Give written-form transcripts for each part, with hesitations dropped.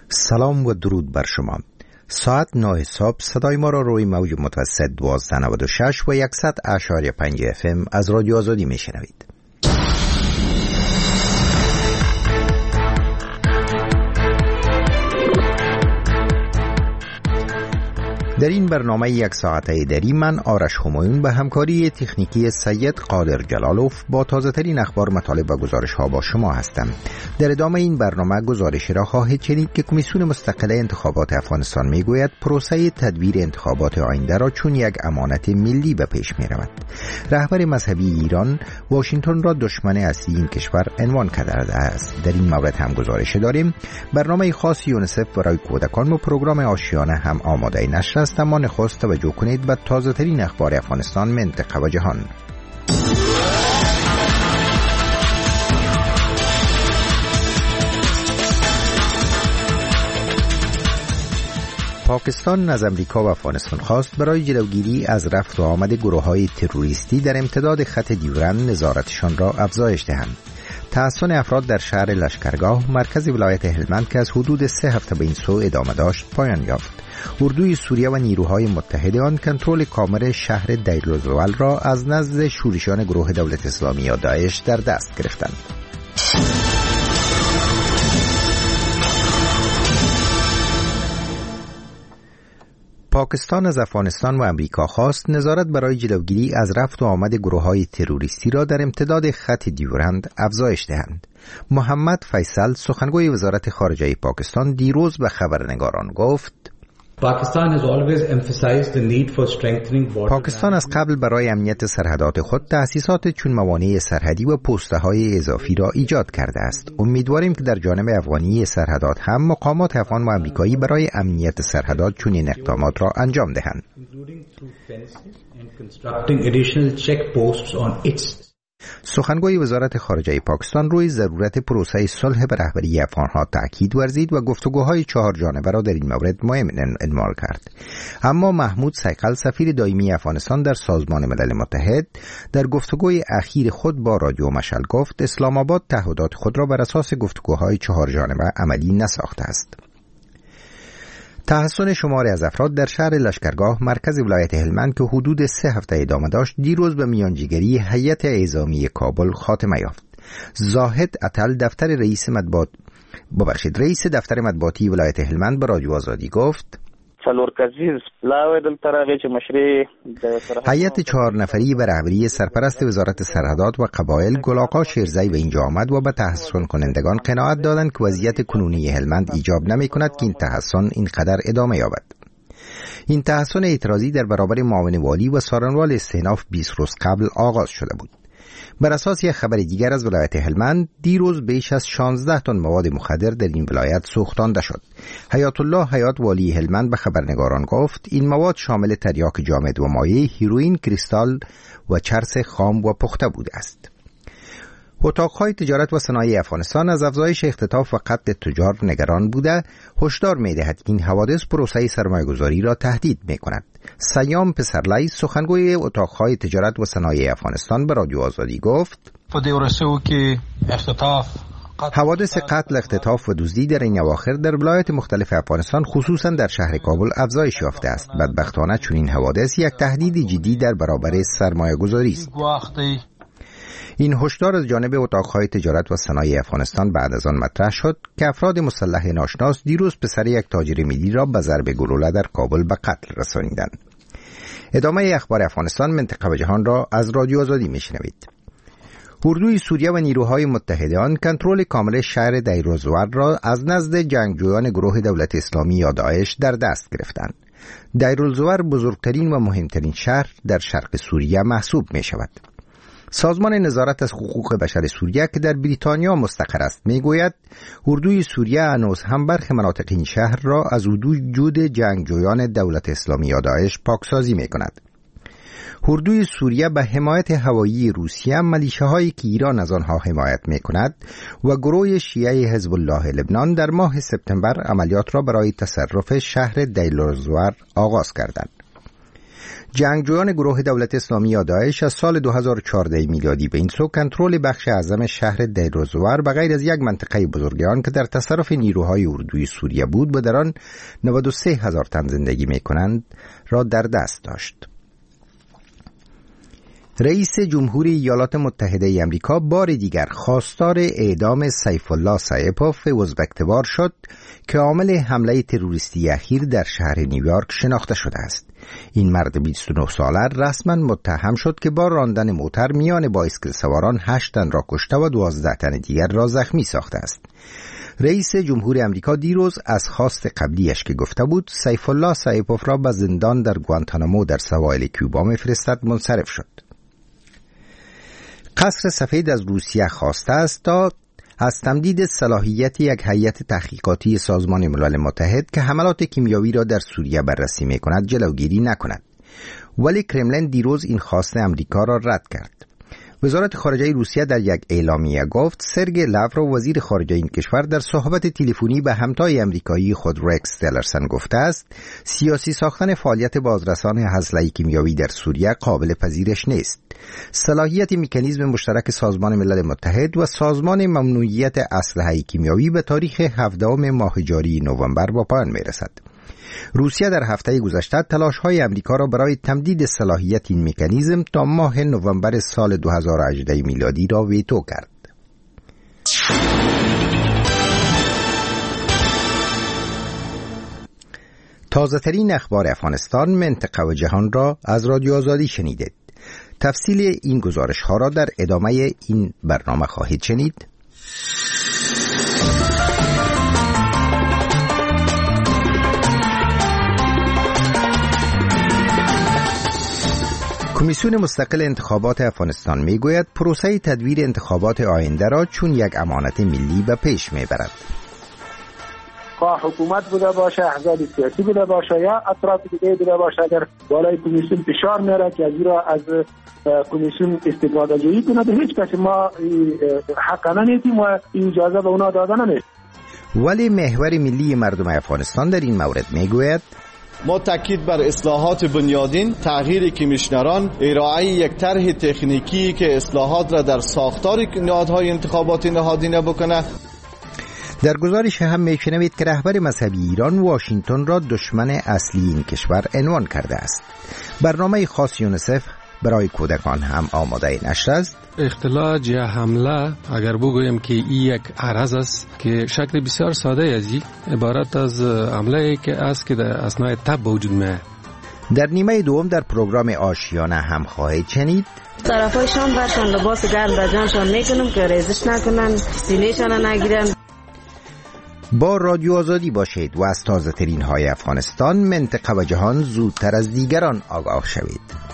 سلام و درود بر شما. ساعت 9 صبح صدای ما را روی موج متوسط 1296 و 100.5 FM از رادیو آزادی میشنوید. در این برنامه یک ساعته دری من آرش همایون به همکاری تکنیکی سید قادر جلالوف با تازه ترین اخبار، مطالب و گزارش ها با شما هستم. در ادامه این برنامه گزارشی را خواهید شنید که کمیسیون مستقل انتخابات افغانستان میگوید پروسه تدبیر انتخابات آینده را چون یک امانت ملی به پیش می رود. رهبر مذهبی ایران واشنگتن را دشمن اصلی این کشور عنوان کرده است. در این مورد هم گزارش داریم. برنامه خاص یونیسف برای کودکان و پروگرام آشیانه هم آماده نشر است. اما نخست توجه کنید به تازه ترین اخبار افغانستان، منطقه و جهان. پاکستان از امریکا و افغانستان خواست برای جلوگیری از رفت و آمد گروه‌های تروریستی در امتداد خط دیورند نظارتشان را افزایش دهند. تحصن افراد در شهر لشکرگاه مرکز ولایت هلمند که از حدود 3 هفته به این سو ادامه داشت پایان یافت. اردوی سوریه و نیروهای متحد آن کنترل کامل شهر دیرالزور را از نزد شورشیان گروه دولت اسلامی یا داعش در دست گرفتند. پاکستان از افغانستان و امریکا خواست نظارت برای جلوگیری از رفت و آمد گروه‌های تروریستی را در امتداد خط دیورند افزایش دهند. محمد فیصل سخنگوی وزارت خارجه پاکستان دیروز به خبرنگاران گفت: پاکستان از قبل برای امنیت سرحدات خود تأسیسات چون موانع سرحدی و پست‌های اضافی را ایجاد کرده است. امیدواریم که در جانب افغانی سرحدات هم مقامات افغان و امریکایی برای امنیت سرحدات چون این اقدامات را انجام دهند. سخنگوی وزارت خارجه پاکستان روی ضرورت پروسه صلح به رهبری افغانها تأکید ورزید و گفتگوهای 4 جانبه را در این مورد مهم عنوان کرد. اما محمود سیقل سفیر دائمی افغانستان در سازمان ملل متحد در گفتگوی اخیر خود با رادیو مشعل گفت اسلام آباد تعهدات خود را بر اساس گفتگوهای 4 جانبه عملی نساخته است. تحصن شماری از افراد در شهر لشکرگاه مرکز ولایت هلمند که حدود 3 هفته ادامه داشت دیروز به میانجیگری هیئت اعزامی کابل خاتمه یافت. زاهد عطل رئیس دفتر مطبوعاتی ولایت هلمند به رادیو آزادی گفت: هیئت 4 نفری به رهبری سرپرست وزارت سرحدات و قبایل گل شیرزی به اینجا آمد و به تحصن کنندگان قناعت دادند که وضعیت کنونی هلمند ایجاب نمی کند که این تحصن اینقدر ادامه یابد. این تحصن اعتراضی در برابر معاون والی و سارنوال استئناف 20 روز قبل آغاز شده بود. بر اساس یک خبر دیگر از ولایت هلمند دیروز بیش از 16 تن مواد مخدر در این ولایت سوختانده شد. حیات الله حیات والی هلمند به خبرنگاران گفت این مواد شامل تریاک جامد و مایع، هیروئین، کریستال و چرس خام و پخته بوده است. اتاقهای تجارت و صنایع افغانستان از افزایش اختطاف و قتل تجار نگران بوده، هشدار می‌دهد که این حوادث پروسه سرمایه‌گذاری را تهدید می‌کند. سیام پسرلی سخنگوی اتاقهای تجارت و صنایع افغانستان به رادیو آزادی گفت: حوادث قتل، اختطاف و دزدی در این اواخر در ولایات مختلف افغانستان خصوصا در شهر کابل افزایش یافته است. بدبختانه چون این حوادث یک تهدید جدی در برابر سرمایه‌گذاری است. این هشدار از جانب اتاقهای تجارت و صنایع افغانستان بعد از آن مطرح شد که افراد مسلح ناشناس دیروز پسر یک تاجر ملی را به ضرب گلوله در کابل به قتل رسانیدند. ادامه اخبار افغانستان، منطقه و جهان را از رادیو آزادی میشنوید. اردوی سوریه و نیروهای متحد آن کنترل کامل شهر دیرالزور را از نزد جنگجویان گروه دولت اسلامی یا داعش در دست گرفتند. دیرالزور بزرگترین و مهمترین شهر در شرق سوریه محسوب می شود. سازمان نظارت از حقوق بشر سوریه که در بریتانیا مستقر است میگوید اردوی سوریه هنوز هم برخی مناطق این شهر را از وجود جنگجویان دولت اسلامی یا داعش پاکسازی میکند. اردوی سوریه به حمایت هوایی روسیه ملیشه‌هایی که ایران از آنها حمایت میکند و گروه شیعه حزب الله لبنان در ماه سپتامبر عملیات را برای تصرف شهر دیرالزور آغاز کردند. جنگجویان گروه دولت اسلامی یا داعش از سال 2014 میلادی به این سو کنترل بخش اعظم شهر دیر الزور و غیر از یک منطقه بزرگ آن که در تصرف نیروهای اردوی سوریه بود و در آن 93,000 تن زندگی می‌کنند را در دست داشت. رئیس جمهوری ایالات متحده امریکا بار دیگر خواستار اعدام سیف الله سایپوف ازبک‌تبار شد که عامل حمله تروریستی اخیر در شهر نیویورک شناخته شده است. این مرد 29 ساله رسما متهم شد که با راندن موتر میان بایسکل سواران 8 تن را کشته و 12 تن دیگر را زخمی ساخته است. رئیس جمهور امریکا دیروز از خواست قبلیش که گفته بود سیف الله سایپوف را به زندان در گوانتانامو در سواحل کوبا می‌فرستد منصرف شد. قصر سفید از روسیه خواسته است تا از تمدید صلاحیت یک هیئت تحقیقاتی سازمان ملل متحد که حملات کیمیایی را در سوریه بررسی می‌کند جلوگیری نکند. ولی کرملین دیروز این خواست امریکا را رد کرد. وزارت خارجه روسیه در یک اعلامیه گفت سرگئی لاوروف وزیر خارجه این کشور در صحبت تلفنی به همتای امریکایی خود رکس تیلرسن گفته است سیاسی ساختن فعالیت بازرسان اسلحه کیمیایی در سوریه قابل پذیرش نیست. صلاحیت مکانیزم مشترک سازمان ملل متحد و سازمان ممنوعیت اسلحه کیمیایی به تاریخ 17 ماه جاری نوامبر به پایان می‌رسد. روسیه در هفته گذشته تلاش‌های امریکا را برای تمدید صلاحیت این مکانیزم تا ماه نوامبر سال 2018 میلادی را ویتو کرد. تازه‌ترین اخبار افغانستان، منطقه و جهان را از رادیو آزادی شنیدید. تفصیل این گزارش‌ها را در ادامه این برنامه خواهید شنید. کمیسیون مستقل انتخابات افغانستان میگوید پروسه تدویر انتخابات آینده را چون یک امانت ملی به پیش میبرد. خواه حکومت بوده باشه، احزاب سیاسی بوده باشه یا اطراف دیگه بوده باشه، اگر بالای کمیسیون فشار میاره که از کمیسیون استفاده جویی کنه، به هیچ کسی ما حق ندیدیم و اجازه به اونا داده نمیشه. ولی محور ملی مردم افغانستان در این مورد میگوید ما تاکید بر اصلاحات بنیادین، تغییر کمیشنران، ارائه یک طرح تکنیکی که اصلاحات را در ساختار نهادهای انتخاباتی نهادینه بکنه. در گزارش هم میشنوید که رهبر مذهبی ایران واشنگتن را دشمن اصلی این کشور عنوان کرده است. برنامه خاص یونیسف برای کودکان هم آماده نشر است. اختلاج یا حمله اگر بگویم که این یک عرض است که شکل بسیار ساده ازی عبارت از حمله که است که در اثناء تب وجود میاد. در نیمه دوم در پروگرام آشیانه هم خواهید شنید طرفایشان برشان لباس گرم در جانشان میکنم که ریزش نکنن، سینهشان نگیرن. با رادیو آزادی باشید و از تازه ترین های افغانستان، منطقه و جهان زودتر از دیگران آگاه شوید.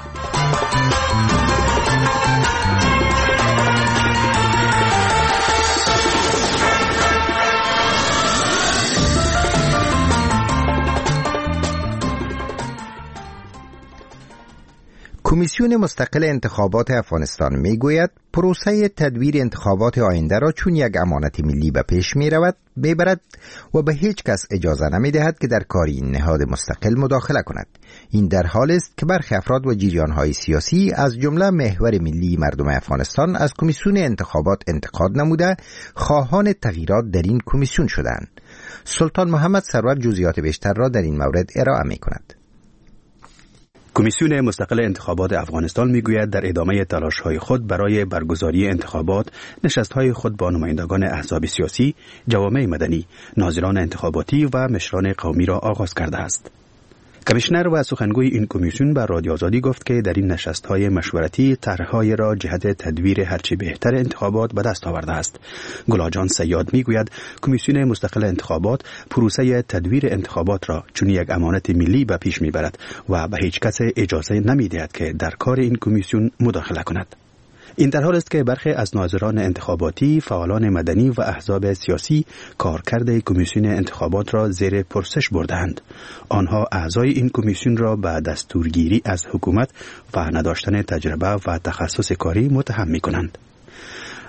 کمیسیون مستقل انتخابات افغانستان میگوید پروسه تدویر انتخابات آینده را چون یک امانت ملی به پیش میبرد و به هیچ کس اجازه نمیدهد که در کار این نهاد مستقل مداخله کند. این در حال است که برخی افراد و جریان‌های سیاسی از جمله محور ملی مردم افغانستان از کمیسیون انتخابات انتقاد نموده خواهان تغییرات در این کمیسیون شدند. سلطان محمد سرور جزئیات بیشتر را در این مورد ارائه می‌کند. کمیسیون مستقل انتخابات افغانستان میگوید در ادامه تلاش‌های خود برای برگزاری انتخابات، نشست‌های خود با نمایندگان احزاب سیاسی، جوامع مدنی، ناظران انتخاباتی و مشران قومی را آغاز کرده است. کمیشنر و سخنگوی این کمیسیون به رادیو آزادی گفت که در این نشست‌های مشورتی طرح‌های را جهت تدویر هرچی بهتر انتخابات به دست آورده است. گلاجان سیاد میگوید کمیسیون مستقل انتخابات پروسه تدویر انتخابات را چون یک امانت ملی به پیش میبرد و به هیچ کس اجازه نمیدهد که در کار این کمیسیون مداخله کند. این در حال است که برخی از ناظران انتخاباتی، فعالان مدنی و احزاب سیاسی کارکرد کمیسیون انتخابات را زیر پرسش بردند. آنها اعضای این کمیسیون را به دستورگیری از حکومت و نداشتن تجربه و تخصص کاری متهم می‌کنند.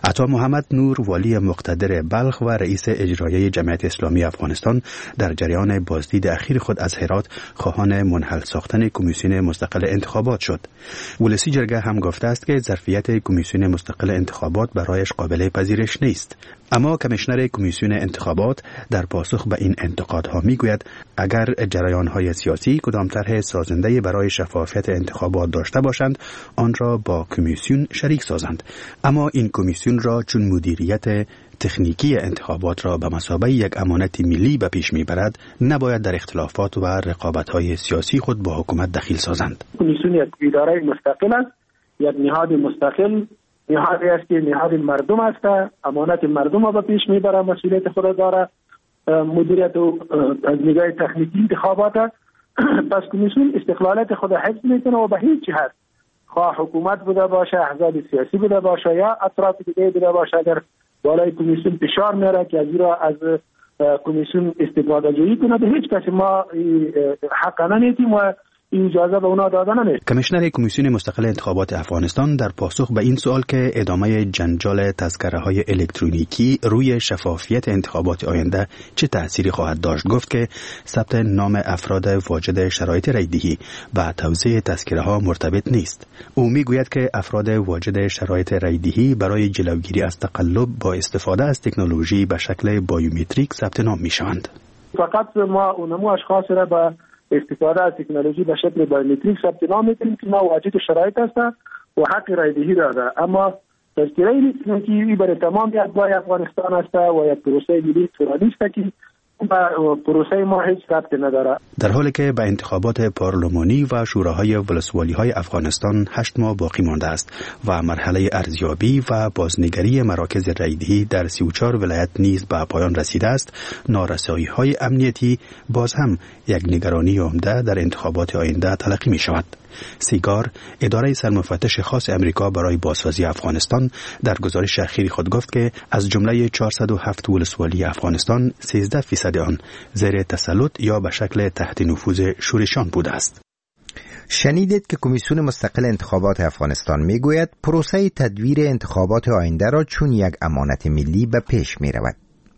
عطا محمد نور والی مقتدر بلخ و رئیس اجرایی جمعیت اسلامی افغانستان در جریان بازدید اخیر خود از هرات خواهان منحل ساختن کمیسیون مستقل انتخابات شد. ولسی جرگه هم گفته است که ظرفیت کمیسیون مستقل انتخابات برایش قابل پذیرش نیست. اما کمیشنر کمیسیون انتخابات در پاسخ به این انتقادها میگوید اگر جریان‌های سیاسی کدام طرح سازنده برای شفافیت انتخابات داشته باشند آن را با کمیسیون شریک سازند، اما این کمیسیون را چون مدیریت تکنیکی انتخابات را به مثابه یک امانت ملی به پیش میبرد نباید در اختلافات و رقابت‌های سیاسی خود با حکومت دخیل سازند. کمیسیون یک اداره مستقل است، یک نهاد مستقل، نهادی است که نهاد مردم است، امانت مردم را به پیش میبره، مسئولیت خود داره، مدیریت از نگاه تکنیکی انتخابات. پس کمیسیون استقلالات خود حفظ میکنه و به هیچ جهت خواه حکومت بوده باشه، احزاب سیاسی بوده باشه یا اطراف دیگه بوده باشه اگر بالای کمیسیون فشار میاره که از کمیسیون استفاده جویی کنه، به هیچ کسی ما حق نداریم و اجازه به اونا دادن نیست. کمیشنر کمیسیون مستقل انتخابات افغانستان در پاسخ به این سوال که ادامه جنجال تذکره‌های الکترونیکی روی شفافیت انتخابات آینده چه تأثیری خواهد داشت گفت که ثبت نام افراد واجد شرایط رایدهی و توزیع تذکره‌ها مرتبط نیست. او میگوید که افراد واجد شرایط رایدهی برای جلوگیری از تقلب با استفاده از تکنولوژی به شکل بایومتریک ثبت نام میشوند. فقط ما اونمو اشخاص را با استفاده از تکنولوژی به شکل بایومتریک ثبت نام میکنیم که ما واجد شرایط هست و حق رایدهی داره، اما تذکره الکترونیکی برای تمام اتباع افغانستان است و یک پروسه ملی طولانی است که پروسه ما هیچ ربطی نداره. در حالی که به انتخابات پارلمانی و شوراهای ولسوالی‌های افغانستان 8 ماه باقی مانده است و مرحله ارزیابی و بازنگری مراکز رایدهی در 34 ولایت نیز به پایان رسیده است، نارسایی‌های امنیتی باز هم یک نگرانی عمده در انتخابات آینده تلقی می‌شود. سیگار، اداره سرمفتش خاص امریکا برای بازسازی افغانستان، در گزارش اخیری خود گفت که از جمله 407 ولسوالی افغانستان 13% آن زیر تسلط یا به شکل تحت نفوذ شورشیان بوده است. شنیدید که کمیسیون مستقل انتخابات افغانستان میگوید پروسه تدویر انتخابات آینده را چون یک امانت ملی به پیش میبرد.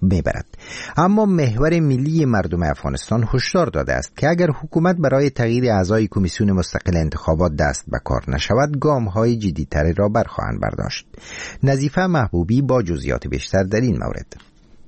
اما محور ملی مردم افغانستان هشدار داده است که اگر حکومت برای تغییر اعضای کمیسیون مستقل انتخابات دست به کار نشود گام‌های جدی‌تری را برخواهند برداشت. نظیفه محبوبی با جزئیات بیشتر در این مورد.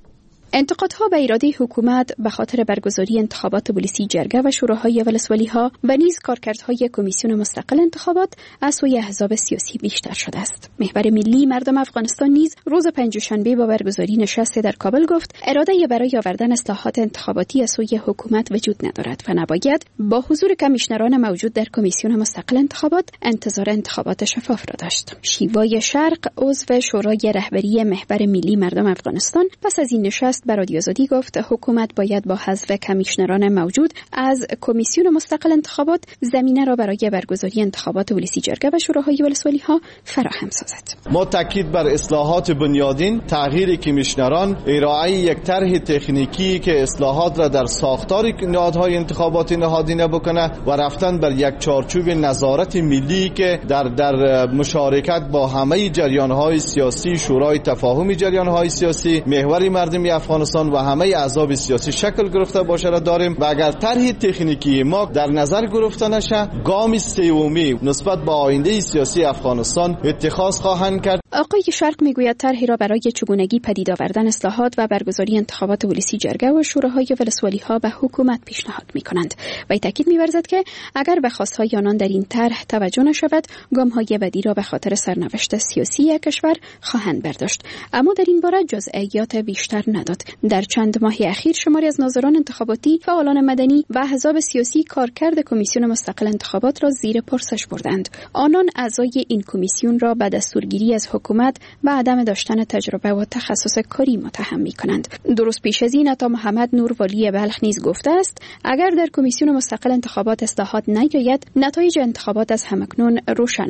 انتقادها به اراده حکومت به خاطر برگزاری انتخابات ولسی جرگه و شوراهای ولسوالی‌ها و نیز کارکردهای کمیسیون مستقل انتخابات از سوی احزاب سیاسی بیشتر شده است. محور ملی مردم افغانستان نیز روز پنجشنبه با برگزاری نشست در کابل گفت اراده برای آوردن اصلاحات انتخاباتی از سوی حکومت وجود ندارد و نباید با حضور کمیشنران موجود در کمیسیون مستقل انتخابات انتظار انتخابات شفاف را داشت. شیوای شرق عضو شورای رهبری محور ملی مردم افغانستان پس از این نشست بر رادیو آزادی گفت حکومت باید با حذف کمیشنران موجود از کمیسیون مستقل انتخابات زمینه را برای برگزاری انتخابات ولسی جرگه و شوراهای ولسوالی‌ها فراهم سازد. ما تاکید بر اصلاحات بنیادین، تغییر کمیشنران، ارائه یک طرح تکنیکی که اصلاحات را در ساختار نهادهای انتخاباتی نهادینه بکنه و رفتن بر یک چارچوب نظارت ملی که در مشارکت با همه جریان‌های سیاسی، شورای تفاهم جریان‌های سیاسی، محور مردمی افغانستان و همه احزاب سیاسی شکل گرفته باشه را داریم و اگر طرح تکنیکی ما در نظر گرفته نشه گام سومی نسبت به آینده سیاسی افغانستان اتخاذ خواهند کرد. آقای شرق میگوید طرحی را برای چگونگی پدید آوردن اصلاحات و برگزاری انتخابات ولسی جرگه و شوراهای ولسوالی‌ها به حکومت پیشنهاد می‌کنند و تاکید می‌ورزد که اگر به خواست‌های آنان در این طرح توجه نشود گام‌های بعدی را به خاطر سرنوشت سیاسی کشور خواهند برداشت. اما در این باره جزئیات بیشتر نداد. در چند ماه اخیر شماری از ناظران انتخاباتی، فعالان مدنی و احزاب سیاسی کارکرد کمیسیون مستقل انتخابات را زیر پرسش بردند. آنان اعضای این کمیسیون را به دستورگیری از حکومت و عدم داشتن تجربه و تخصص کاری متهم می‌کنند. درست پیش از این عطا محمد نور والی بلخ نیز گفته است اگر در کمیسیون مستقل انتخابات اصلاحات نیاید نتایج انتخابات از همکنون روشن است.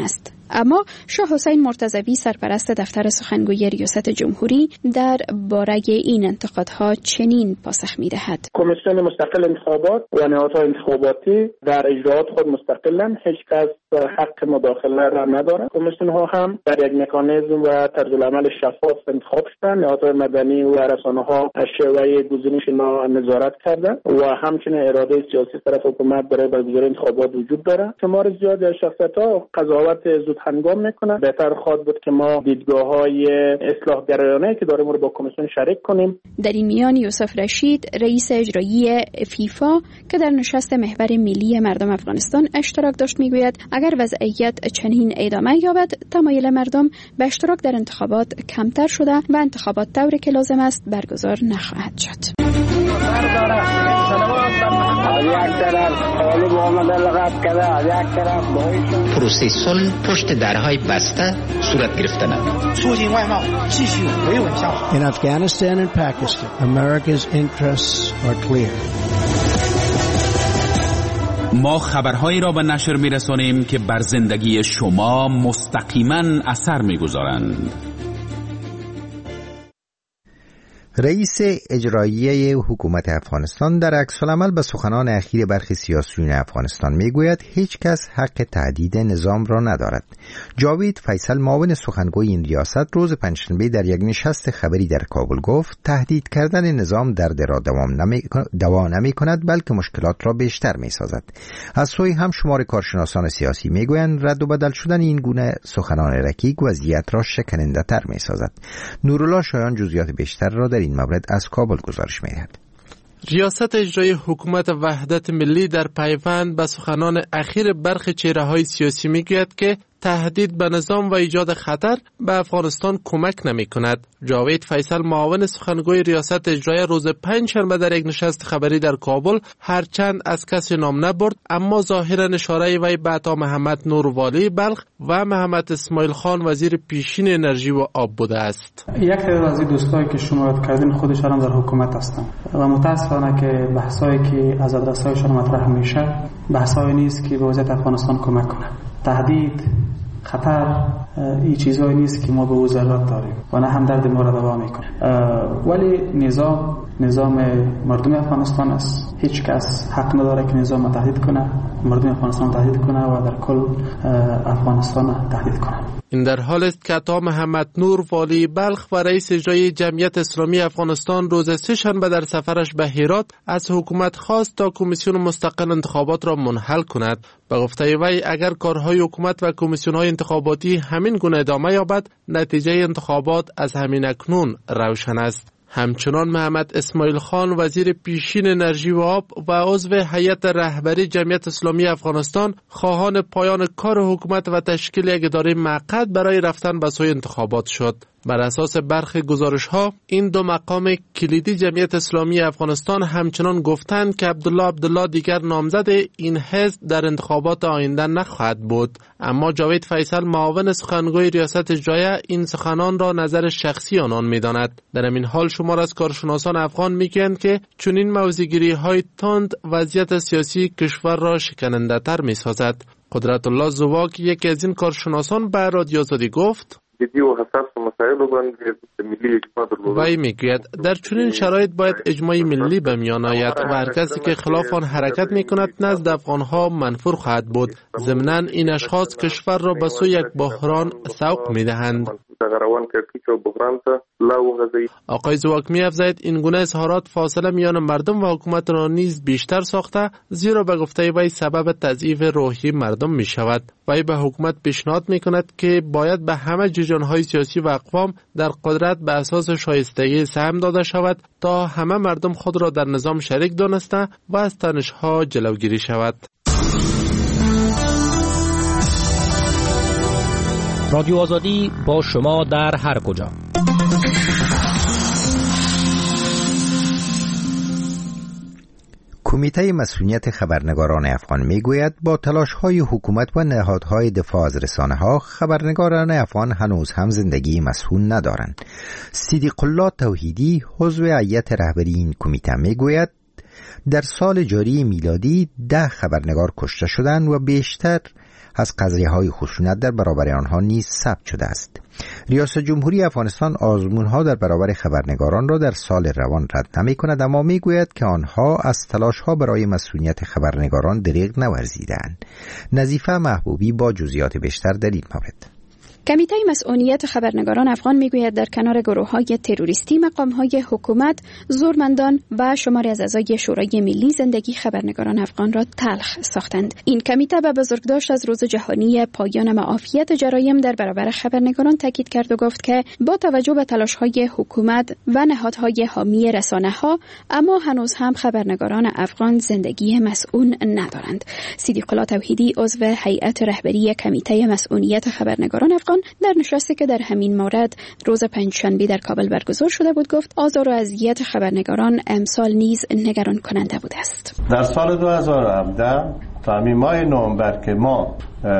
اما شاه حسین مرتضوی سرپرست دفتر سخنگوی ریاست جمهوری در باره این انتقادها چنین پاسخ می‌دهد: کمیسیون مستقل انتخابات و نهادهای انتخاباتی در اجراات خود مستقلن، هیچ کس حق مداخله را نداره. کمیسیون ها هم در یک مکانیزم و طرز العمل شفاف انتخاب شدن. نهادهای مدنی و رسانه ها از شیوه گزینش نظارت کردن و همچنین اراده سیاسی طرف حکومت برای برگزاری انتخابات وجود داره. شمار زیادی از شخصیت‌ها قضاوت زود هنگام میکنه. بهتر خواهد بود که ما دیدگاه‌های اصلاح گرایانه که داریم رو با کمیسیون شریک کنیم. در این میان یوسف رشید رئیس اجرایی فیفا که در نشست محور ملی مردم افغانستان اشتراک داشت میگوید اگر وضعیت چنین ادامه یابد تمایل مردم به اشتراک در انتخابات کمتر شده و انتخابات طوری که لازم است برگزار نخواهد شد. پروسه صلح پشت درهای بسته صورت گرفتن. In Afghanistan and Pakistan, America's interests are clear. ما خبرهایی را به نشر می‌رسانیم که بر زندگی شما مستقیما اثر می‌گذارند. رئیس اجرایی حکومت افغانستان در عکس‌العمل به سخنان اخیر برخی سیاسیون افغانستان میگوید هیچ کس حق تهدید نظام را ندارد. جاوید فیصل معاون سخنگوی این ریاست روز پنجشنبه در یک نشست خبری در کابل گفت تهدید کردن نظام درد را دوا نمی کند بلکه مشکلات را بیشتر می سازد. از سوی هم شمار کارشناسان سیاسی میگویند رد و بدل شدن این گونه سخنان رکیک وضعیت را شکننده تر می سازد. نورالله شایان جزئیات بیشتر را در این مورد از کابل گزارش می‌دهد. ریاست اجرایی حکومت وحدت ملی در پیوند به سخنان اخیر برخی چهره‌های سیاسی میگوید که تهدید به نظام و ایجاد خطر به افغانستان کمک نمی کند. جاوید فیصل معاون سخنگوی ریاست اجرایی روز پنجشنبه در یک نشست خبری در کابل هرچند از کسی نام نبرد اما ظاهرا اشاره وی به عطا محمد نور والی بلخ و محمد اسماعیل خان وزیر پیشین انرژی و آب بوده است. یک تعداد از دوستایی که شما یاد کردین خودشان در حکومت هستند و متاسفانه که بحثایی که از آدرس‌هایشان مطرح میشه بحثایی نیست که به وضعیت افغانستان کمک کنه. تهدید، خطر این چیزایی نیست که ما به او ضرورت داریم و نه هم درد ما را دوا میکنه. ولی نظام مردم افغانستان است. هیچ کس حق نداره که نظام را تهدید کنه، مردم افغانستان تهدید کنه و در کل افغانستان تهدید کنه. این در حال است که عطا محمد نور والی بلخ و رئیس اجرایی جمعیت اسلامی افغانستان روز سه‌شنبه در سفرش به هرات از حکومت خواست تا کمیسیون مستقل انتخابات را منحل کند. به گفته وی اگر کارهای حکومت و کمیسیون‌های انتخاباتی همین گونه ادامه یابد نتیجه انتخابات از همین اکنون روشن است. همچنان محمد اسماعیل خان وزیر پیشین انرژی و آب و عضو هیئت رهبری جمعیت اسلامی افغانستان خواهان پایان کار حکومت و تشکیل یک اداره موقت برای رفتن به سوی انتخابات شد. بر اساس برخی گزارش‌ها این دو مقام کلیدی جمعیت اسلامی افغانستان همچنان گفتند که عبدالله دیگر نامزد این حزب در انتخابات آینده نخواهد بود. اما جاوید فیصل معاون سخنگوی ریاست اجرایی این سخنان را نظر شخصی آنان می‌داند. در این حال شمار از کارشناسان افغان میگویند که چنین موضع‌گیری‌های تند وضعیت سیاسی کشور را شکننده‌تر می‌سازد. قدرت الله زواک یکی از این کارشناسان به رادیو آزادی گفت وی میگوید در چنین شرایط باید اجماع ملی به میان آید و هر کسی که خلاف آن حرکت میکند نزد افغانها منفور خواهد بود. ضمناً این اشخاص کشور را به سوی یک بحران سوق میدهند. آقای زواک می‌افزاید این گونه اظهارات فاصله میان مردم و حکومت را نیز بیشتر ساخته زیرا به گفته وی سبب تضعیف روحی مردم می شود. وی به حکومت پیشنهاد می کند که باید به همه جریان‌های سیاسی و اقوام در قدرت به اساس شایستگی سهم داده شود تا همه مردم خود را در نظام شریک دانسته و از تنش‌ها جلوگیری شود. رادیو آزادی با شما در هر کجا. کمیته مسئولیت خبرنگاران افغان میگوید با تلاش‌های حکومت و نهادهای دفاع از رسانه‌ها خبرنگاران افغان هنوز هم زندگی مسئول ندارند. صدیق الله توحیدی عضو هیئت رهبری این کمیته میگوید در سال جاری میلادی 10 خبرنگار کشته شدند و بیشتر از قضیه‌های خشونت در برابر آنها نیز ثبت شده است. ریاست جمهوری افغانستان آزمون‌ها در برابر خبرنگاران را در سال روان رد نمی‌کند، اما می‌گوید که آنها از تلاش‌ها برای مسئولیت خبرنگاران دریغ نورزیدند. نظیفه محبوبی با جزئیات بیشتر در این مورد. کمیته مسئولیت خبرنگاران افغان میگوید در کنار گروه‌های تروریستی، مقام‌های حکومت، زورمندان و شماری از اعضای شورای ملی زندگی خبرنگاران افغان را تلخ ساختند. این کمیته به بزرگداشت از روز جهانی پایان معافیت جرایم در برابر خبرنگاران تاکید کرد و گفت که با توجه به تلاش‌های حکومت و نهادهای حامی رسانه‌ها، اما هنوز هم خبرنگاران افغان زندگی مسئول ندارند. صدیق الله توحیدی عضو هیئت رهبری کمیته مسئولیت خبرنگاران افغان در نشستی که در همین مورد روز پنجشنبه در کابل برگزار شده بود گفت آزار و اذیت خبرنگاران امسال نیز نگران کننده بوده است. در سال 2017 تا همین ماه نوامبر که ما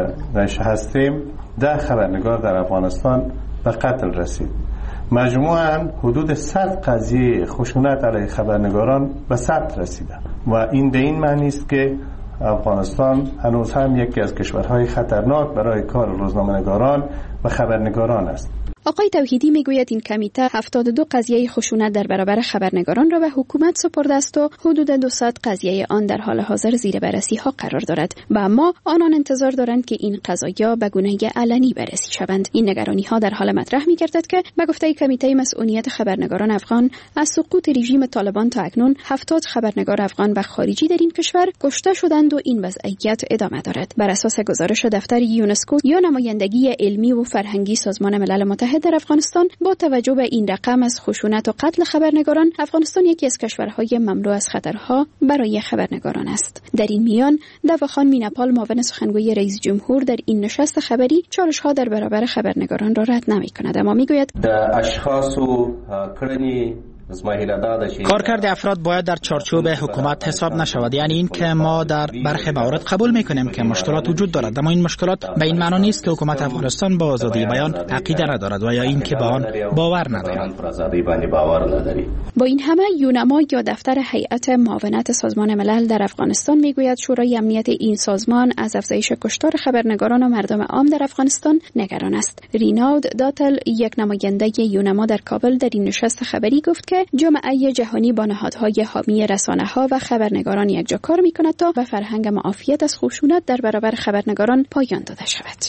هستیم 10 خبرنگار در افغانستان به قتل رسید. مجموعاً حدود 100 قضیه خشونت علیه خبرنگاران به ثبت رسیده و این به این معنی است که افغانستان هنوز هم یکی از کشورهای خطرناک برای کار روزنامه‌نگاران و خبرنگاران است. آقای توحیدی میگوید این کمیته 72 قضیه خشونت در برابر خبرنگاران را به حکومت سپرده است و حدود 200 قضیه آن در حال حاضر زیر بررسی ها قرار دارد و اما آنان انتظار دارند که این قضایا به گونه علنی بررسی شوند. این نگرانی ها در حال مطرح می‌گردد که به گفته کمیته مسئولیت خبرنگاران افغان از سقوط رژیم طالبان تا اکنون 70 خبرنگار افغان و خارجی در این کشور کشته شدند و این وضعیت ادامه دارد. بر اساس گزارش دفتر یونسکو یا نمایندگی علمی و فرهنگی سازمان ملل متحد در افغانستان، با توجه به این رقم از خشونت و قتل خبرنگاران، افغانستان یکی از کشورهای مملو از خطرها برای خبرنگاران است. در این میان دواخان میناپال معاون سخنگوی رئیس جمهور در این نشست خبری چالش‌ها در برابر خبرنگاران را رد نمی‌کند، اما میگوید اشخاص و کړنی کارکرد افراد باید در چارچوب حکومت حساب نشود، یعنی این که ما در برخی موارد قبول میکنیم که مشکلات وجود دارد، اما این مشکلات به این معنی نیست که حکومت افغانستان با آزادی بیان عقیده ندارد و یا این که به آن باور ندارد. با این همه یونما یا دفتر هیئت معاونت سازمان ملل در افغانستان میگوید شورای امنیت این سازمان از افزایش کشتار خبرنگاران و مردم عام در افغانستان نگران است. رینالد داتل، یک نماینده یونما در کابل، در این نشست خبری گفت که جامعه جهانی با نهادهای حامی رسانه‌ها و خبرنگاران یکجا کار می‌کند تا به فرهنگ معافیت از خشونت در برابر خبرنگاران پایان داده شود.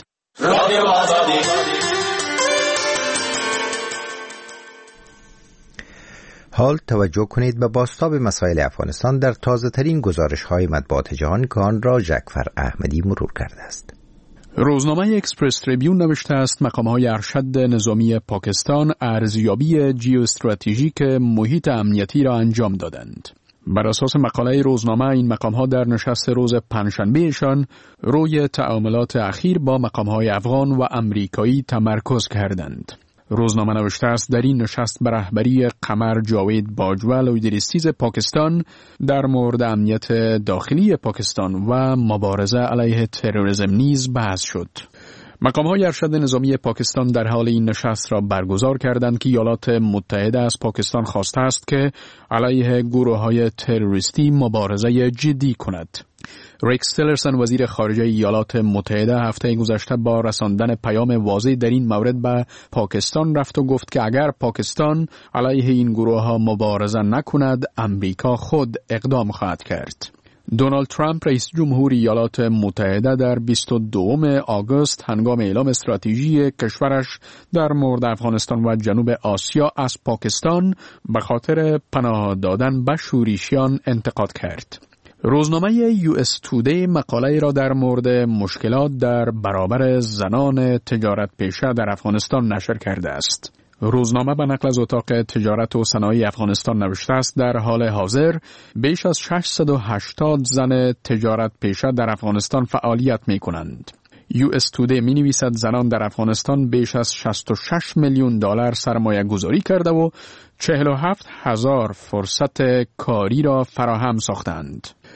حال توجه کنید به بازتاب مسائل افغانستان در تازه‌ترین گزارش‌های مطبوعات جهان که آن را جعفر احمدی مرور کرده است. روزنامه اکسپرس تریبیون نوشته است مقام‌های ارشد نظامی پاکستان ارزیابی جیواستراتژیک محیط امنیتی را انجام دادند. بر اساس مقاله روزنامه این مقام‌ها در نشست روز پنجشنبهشان روی تعاملات اخیر با مقام‌های افغان و امریکایی تمرکز کردند. روزنامه نوشته است در این نشست به رهبری قمر جاوید باجوه لویدریستیز پاکستان در مورد امنیت داخلی پاکستان و مبارزه علیه تروریسم نیز بحث شد. مقام‌های ارشد نظامی پاکستان در حال این نشست را برگزار کردند که ایالات متحده از پاکستان خواسته است که علیه گروه‌های تروریستی مبارزه جدی کند. ریکس تیلرسن وزیر خارجه ایالات متحده هفته گذشته با رساندن پیام واضح در این مورد به پاکستان رفت و گفت که اگر پاکستان علیه این گروه‌ها مبارزه نکند، امریکا خود اقدام خواهد کرد. دونالد ترامپ رئیس جمهور ایالات متحده در 22 آگوست هنگام اعلام استراتژی کشورش در مورد افغانستان و جنوب آسیا از پاکستان به خاطر پناه دادن به شورشیان انتقاد کرد. روزنامه US Today مقاله را در مورد مشکلات در برابر زنان تجارت پیشه در افغانستان نشر کرده است. روزنامه به نقل از اتاق تجارت و صنایع افغانستان نوشته است در حال حاضر بیش از 680 زن تجارت پیشه در افغانستان فعالیت می کنند. US Today می نویسد زنان در افغانستان بیش از 66 میلیون دلار سرمایه گذاری کرده و 47,000 فرصت کاری را فراهم ساختند.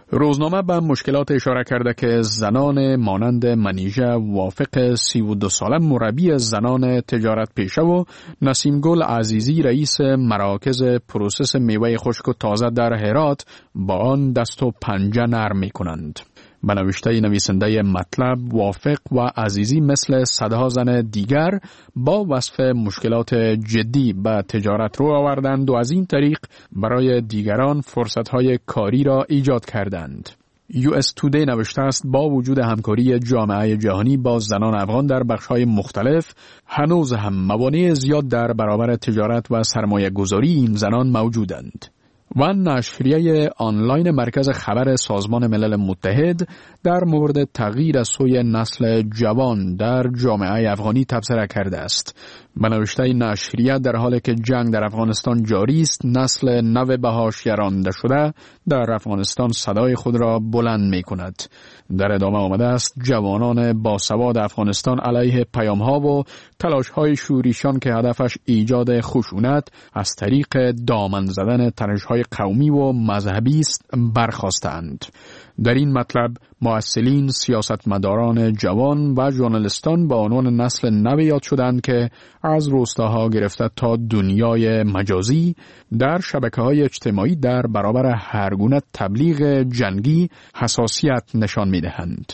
روزنامه به مشکلات اشاره کرده که زنان مانند منیژه وافق 32 ساله مربی زنان تجارت پیشه و نسیم گل عزیزی رئیس مراکز پروسس میوه خشک و تازه در هرات با آن دست و پنجه نرم می کنند. به نوشته نویسنده مطلب، وافق و عزیزی مثل صدها زن دیگر با وصف مشکلات جدی به تجارت رو آوردند و از این طریق برای دیگران فرصتهای کاری را ایجاد کردند. US Today نوشته است با وجود همکاری جامعه جهانی با زنان افغان در بخش‌های مختلف، هنوز هم موانع زیاد در برابر تجارت و سرمایه گذاری این زنان موجودند. و نشریه آنلاین مرکز خبر سازمان ملل متحد در مورد تغییر سوی نسل جوان در جامعه افغانی تبصره کرده است. به نوشته نشریه در حالی که جنگ در افغانستان جاری است، نسل نو به حاشیه رانده شده در افغانستان صدای خود را بلند می کند. در ادامه آمده است جوانان باسواد افغانستان علیه پیام‌ها و تلاش‌های شوریشان که هدفش ایجاد خشونت از طریق دامن زدن تنش‌های قومی و مذهبی است برخاستند. در این مطلب مؤثرین، سیاستمداران جوان و ژورنالیستان با عنوان نسل نو یاد شدند که از روستاها گرفته تا دنیای مجازی در شبکه‌های اجتماعی در برابر هر گونه تبلیغ جنگی حساسیت نشان می‌دهند.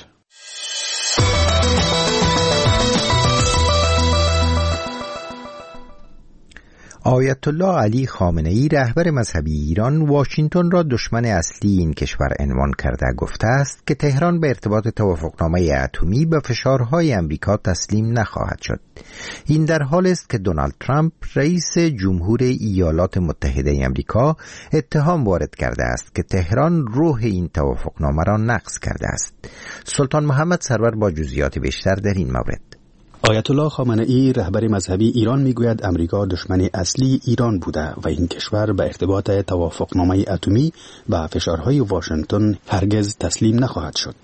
آیت الله علی خامنه ای رهبر مذهبی ایران واشنگتن را دشمن اصلی این کشور عنوان کرده گفته است که تهران به ارتباط توافقنامه اتمی به فشارهای امریکا تسلیم نخواهد شد. این در حالی است که دونالد ترامپ رئیس جمهور ایالات متحده امریکا اتهام وارد کرده است که تهران روح این توافقنامه را نقض کرده است. سلطان محمد سرور با جزئیات بیشتر در این مورد. آیت الله خامنه ای رهبر مذهبی ایران میگوید امریکا دشمن اصلی ایران بوده و این کشور به ارتباط توافقنامه اتمی و فشارهای واشنگتن هرگز تسلیم نخواهد شد.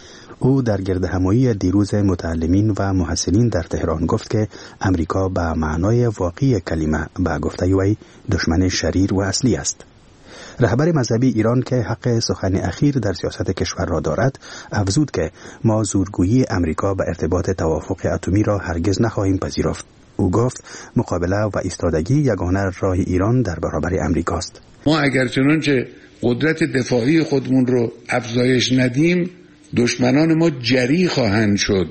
او در گردهمایی دیروز متعلمین و محصلین در تهران گفت که امریکا به معنای واقعی کلمه به گفته وی دشمن شریر و اصلی است. رهبر مذهبی ایران که حق سخن اخیر در سیاست کشور را دارد افزود که ما زورگویی امریکا به ارتباط توافق اتمی را هرگز نخواهیم پذیرفت. او گفت مقابله و ایستادگی یگانه راه ایران در برابر امریکاست. ما اگر چنانچه قدرت دفاعی خودمون رو افزایش ندیم، دشمنان ما جری خواهند شد،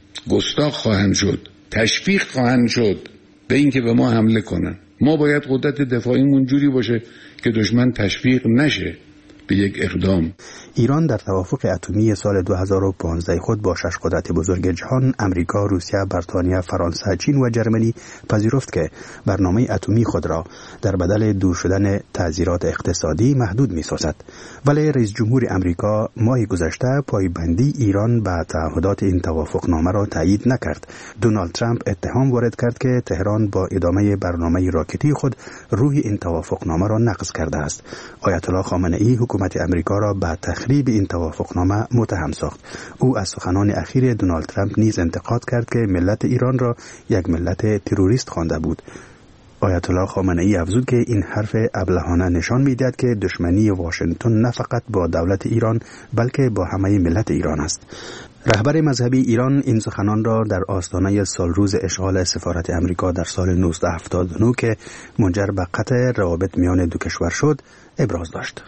گستاخ خواهند شد، تشویق خواهند شد به اینکه به ما حمله کنن. ما باید قدرت دفاعیمون جوری باشه که دشمن تشویق نشه به یک اقدام. ایران در توافق اتمی سال 2015 خود با 6 قدرت بزرگ جهان امریکا، روسیه، بریتانیا، فرانسه، چین و جرمنی پذیرفت که برنامه اتمی خود را در بدل دور شدن تعزیرات اقتصادی محدود می‌سازد. ولی رئیس جمهور امریکا ماه گذشته پایبندی ایران به تعهدات این توافقنامه را تایید نکرد. دونالد ترامپ اتهام وارد کرد که تهران با ادامه برنامه راکتی خود روح این توافقنامه را نقض کرده است. آیت الله خامنه ای حکومت امریکا را به تخریب این توافقنامه متهم ساخت. او از سخنان اخیر دونالد ترامپ نیز انتقاد کرد که ملت ایران را یک ملت تروریست خوانده بود. آیت الله خامنه ای افزود که این حرف ابلهانه نشان می‌دهد که دشمنی واشنگتن نه فقط با دولت ایران بلکه با همه ملت ایران است. رهبر مذهبی ایران این سخنان را در آستانه سالروز اشغال سفارت امریکا در سال 1979 که منجر به قطع روابط میان دو کشور شد ابراز داشت.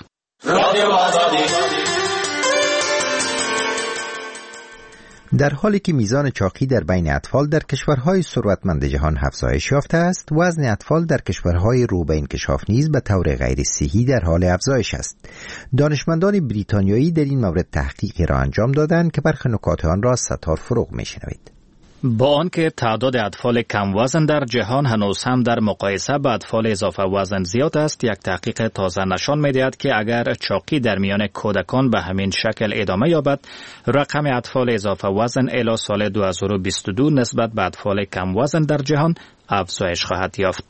در حالی که میزان چاقی در بین اطفال در کشورهای ثروتمند جهان افزایش یافته است، وزن اطفال در کشورهای رو به انکشاف نیز به طور غیر صحی در حال افزایش است. دانشمندان بریتانیایی در این مورد تحقیقی را انجام دادند که برخی نکات آن را ستار فروغ می‌شنوید. با آنکه تعداد اطفال کم وزن در جهان هنوز هم در مقایسه با اطفال اضافه وزن زیاد است، یک تحقیق تازه نشان می‌دهد که اگر چاقی در میان کودکان به همین شکل ادامه یابد، رقم اطفال اضافه وزن الی سال 2022 نسبت به اطفال کم وزن در جهان افزایش خواهد یافت.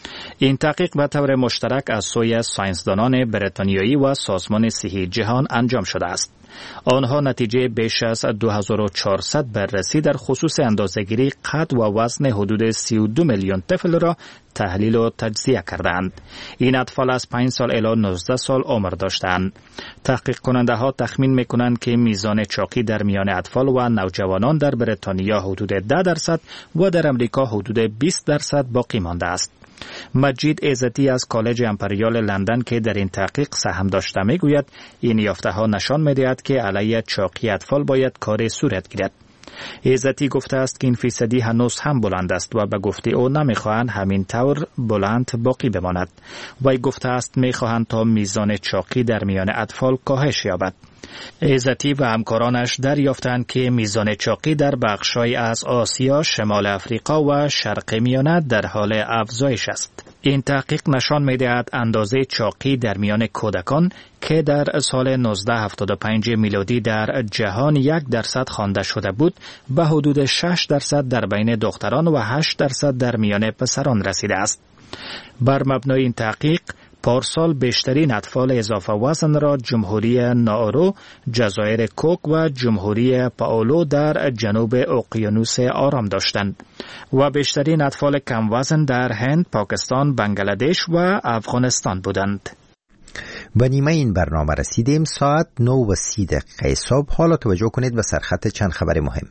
این تحقیق به طور مشترک از سوی ساینسدانان بریتانیایی و سازمان صحی جهان انجام شده است. آنها نتیجه بیش از 2400 بررسی در خصوص اندازه‌گیری قد و وزن حدود 32 میلیون طفل را تحلیل و تجزیه کردند. این اطفال از 5 سال الی 19 سال عمر داشتند. تحقیق کننده ها تخمین می‌کنند که میزان چاقی در میان اطفال و نوجوانان در بریتانیا حدود 10% و در امریکا حدود 20% باقی مانده است. مجید عزتی از کالج امپریال لندن که در این تحقیق سهم داشته میگوید این یافته ها نشان میدهد که علیه چاقی اطفال باید کاری صورت گیرد. عزتی گفته است که این فیصدی هنوز هم بلند است و به گفته او نمیخواهند همین طور بلند باقی بماند. وی گفته است میخواهند تا میزان چاقی در میان اطفال کاهش یابد. عزتی و همکارانش دریافتند که میزان چاقی در بخش‌های از آسیا، شمال افریقا و شرق میانه در حال افزایش است. این تحقیق نشان می‌دهد اندازه چاقی در میان کودکان که در سال 1975 میلادی در جهان 1% خوانده شده بود به حدود 6% در بین دختران و 8% در میان پسران رسیده است. بر مبنای این تحقیق پارسال بیشترین اطفال اضافه وزن را جمهوری نائرو، جزایر کوک و جمهوری پائولو در جنوب اقیانوس آرام داشتند و بیشترین اطفال کم وزن در هند، پاکستان، بنگلادش و افغانستان بودند. به نیمه این برنامه رسیدیم. ساعت 9:30 صبح. حالا توجه کنید به سرخط چند خبر مهم.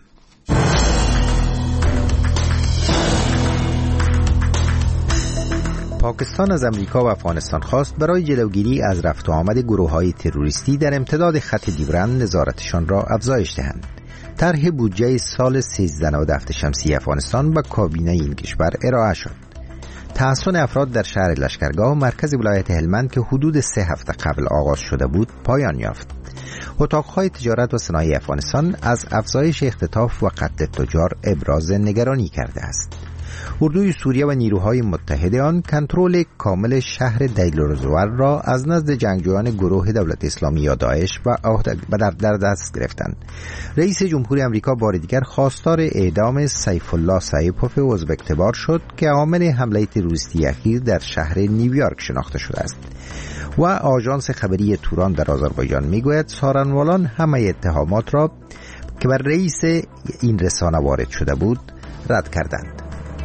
پاکستان از امریکا و افغانستان خواست برای جلوگیری از رفت و آمد گروه‌های تروریستی در امتداد خط دیورند نظارتشان را افزایش دهند. طرح بودجه سال 1397 شمسی افغانستان به کابینه این کشور ارائه شد. تحصن افراد در شهر لشکرگاه مرکز ولایت هلمند که حدود 3 هفته قبل آغاز شده بود پایان یافت. اتاقهای تجارت و صنایع افغانستان از افزایش اختطاف و قتل تجار ابراز نگرانی کرده است. اردوی سوریه و نیروهای متحد آن کنترل کامل شهر دیل الزور را از نزد جنگجویان گروه دولت اسلامی یا داعش در دست گرفتند. رئیس جمهور آمریکا بار دیگر خواستار اعدام سیف الله سایپوف عضو اکتبار شد که عامل حمله تروریستی اخیر در شهر نیویورک شناخته شده است. و آژانس خبری توران در آذربایجان میگوید سارنوالان همه اتهامات را که بر رئیس این رسانه وارد شده بود رد کردند.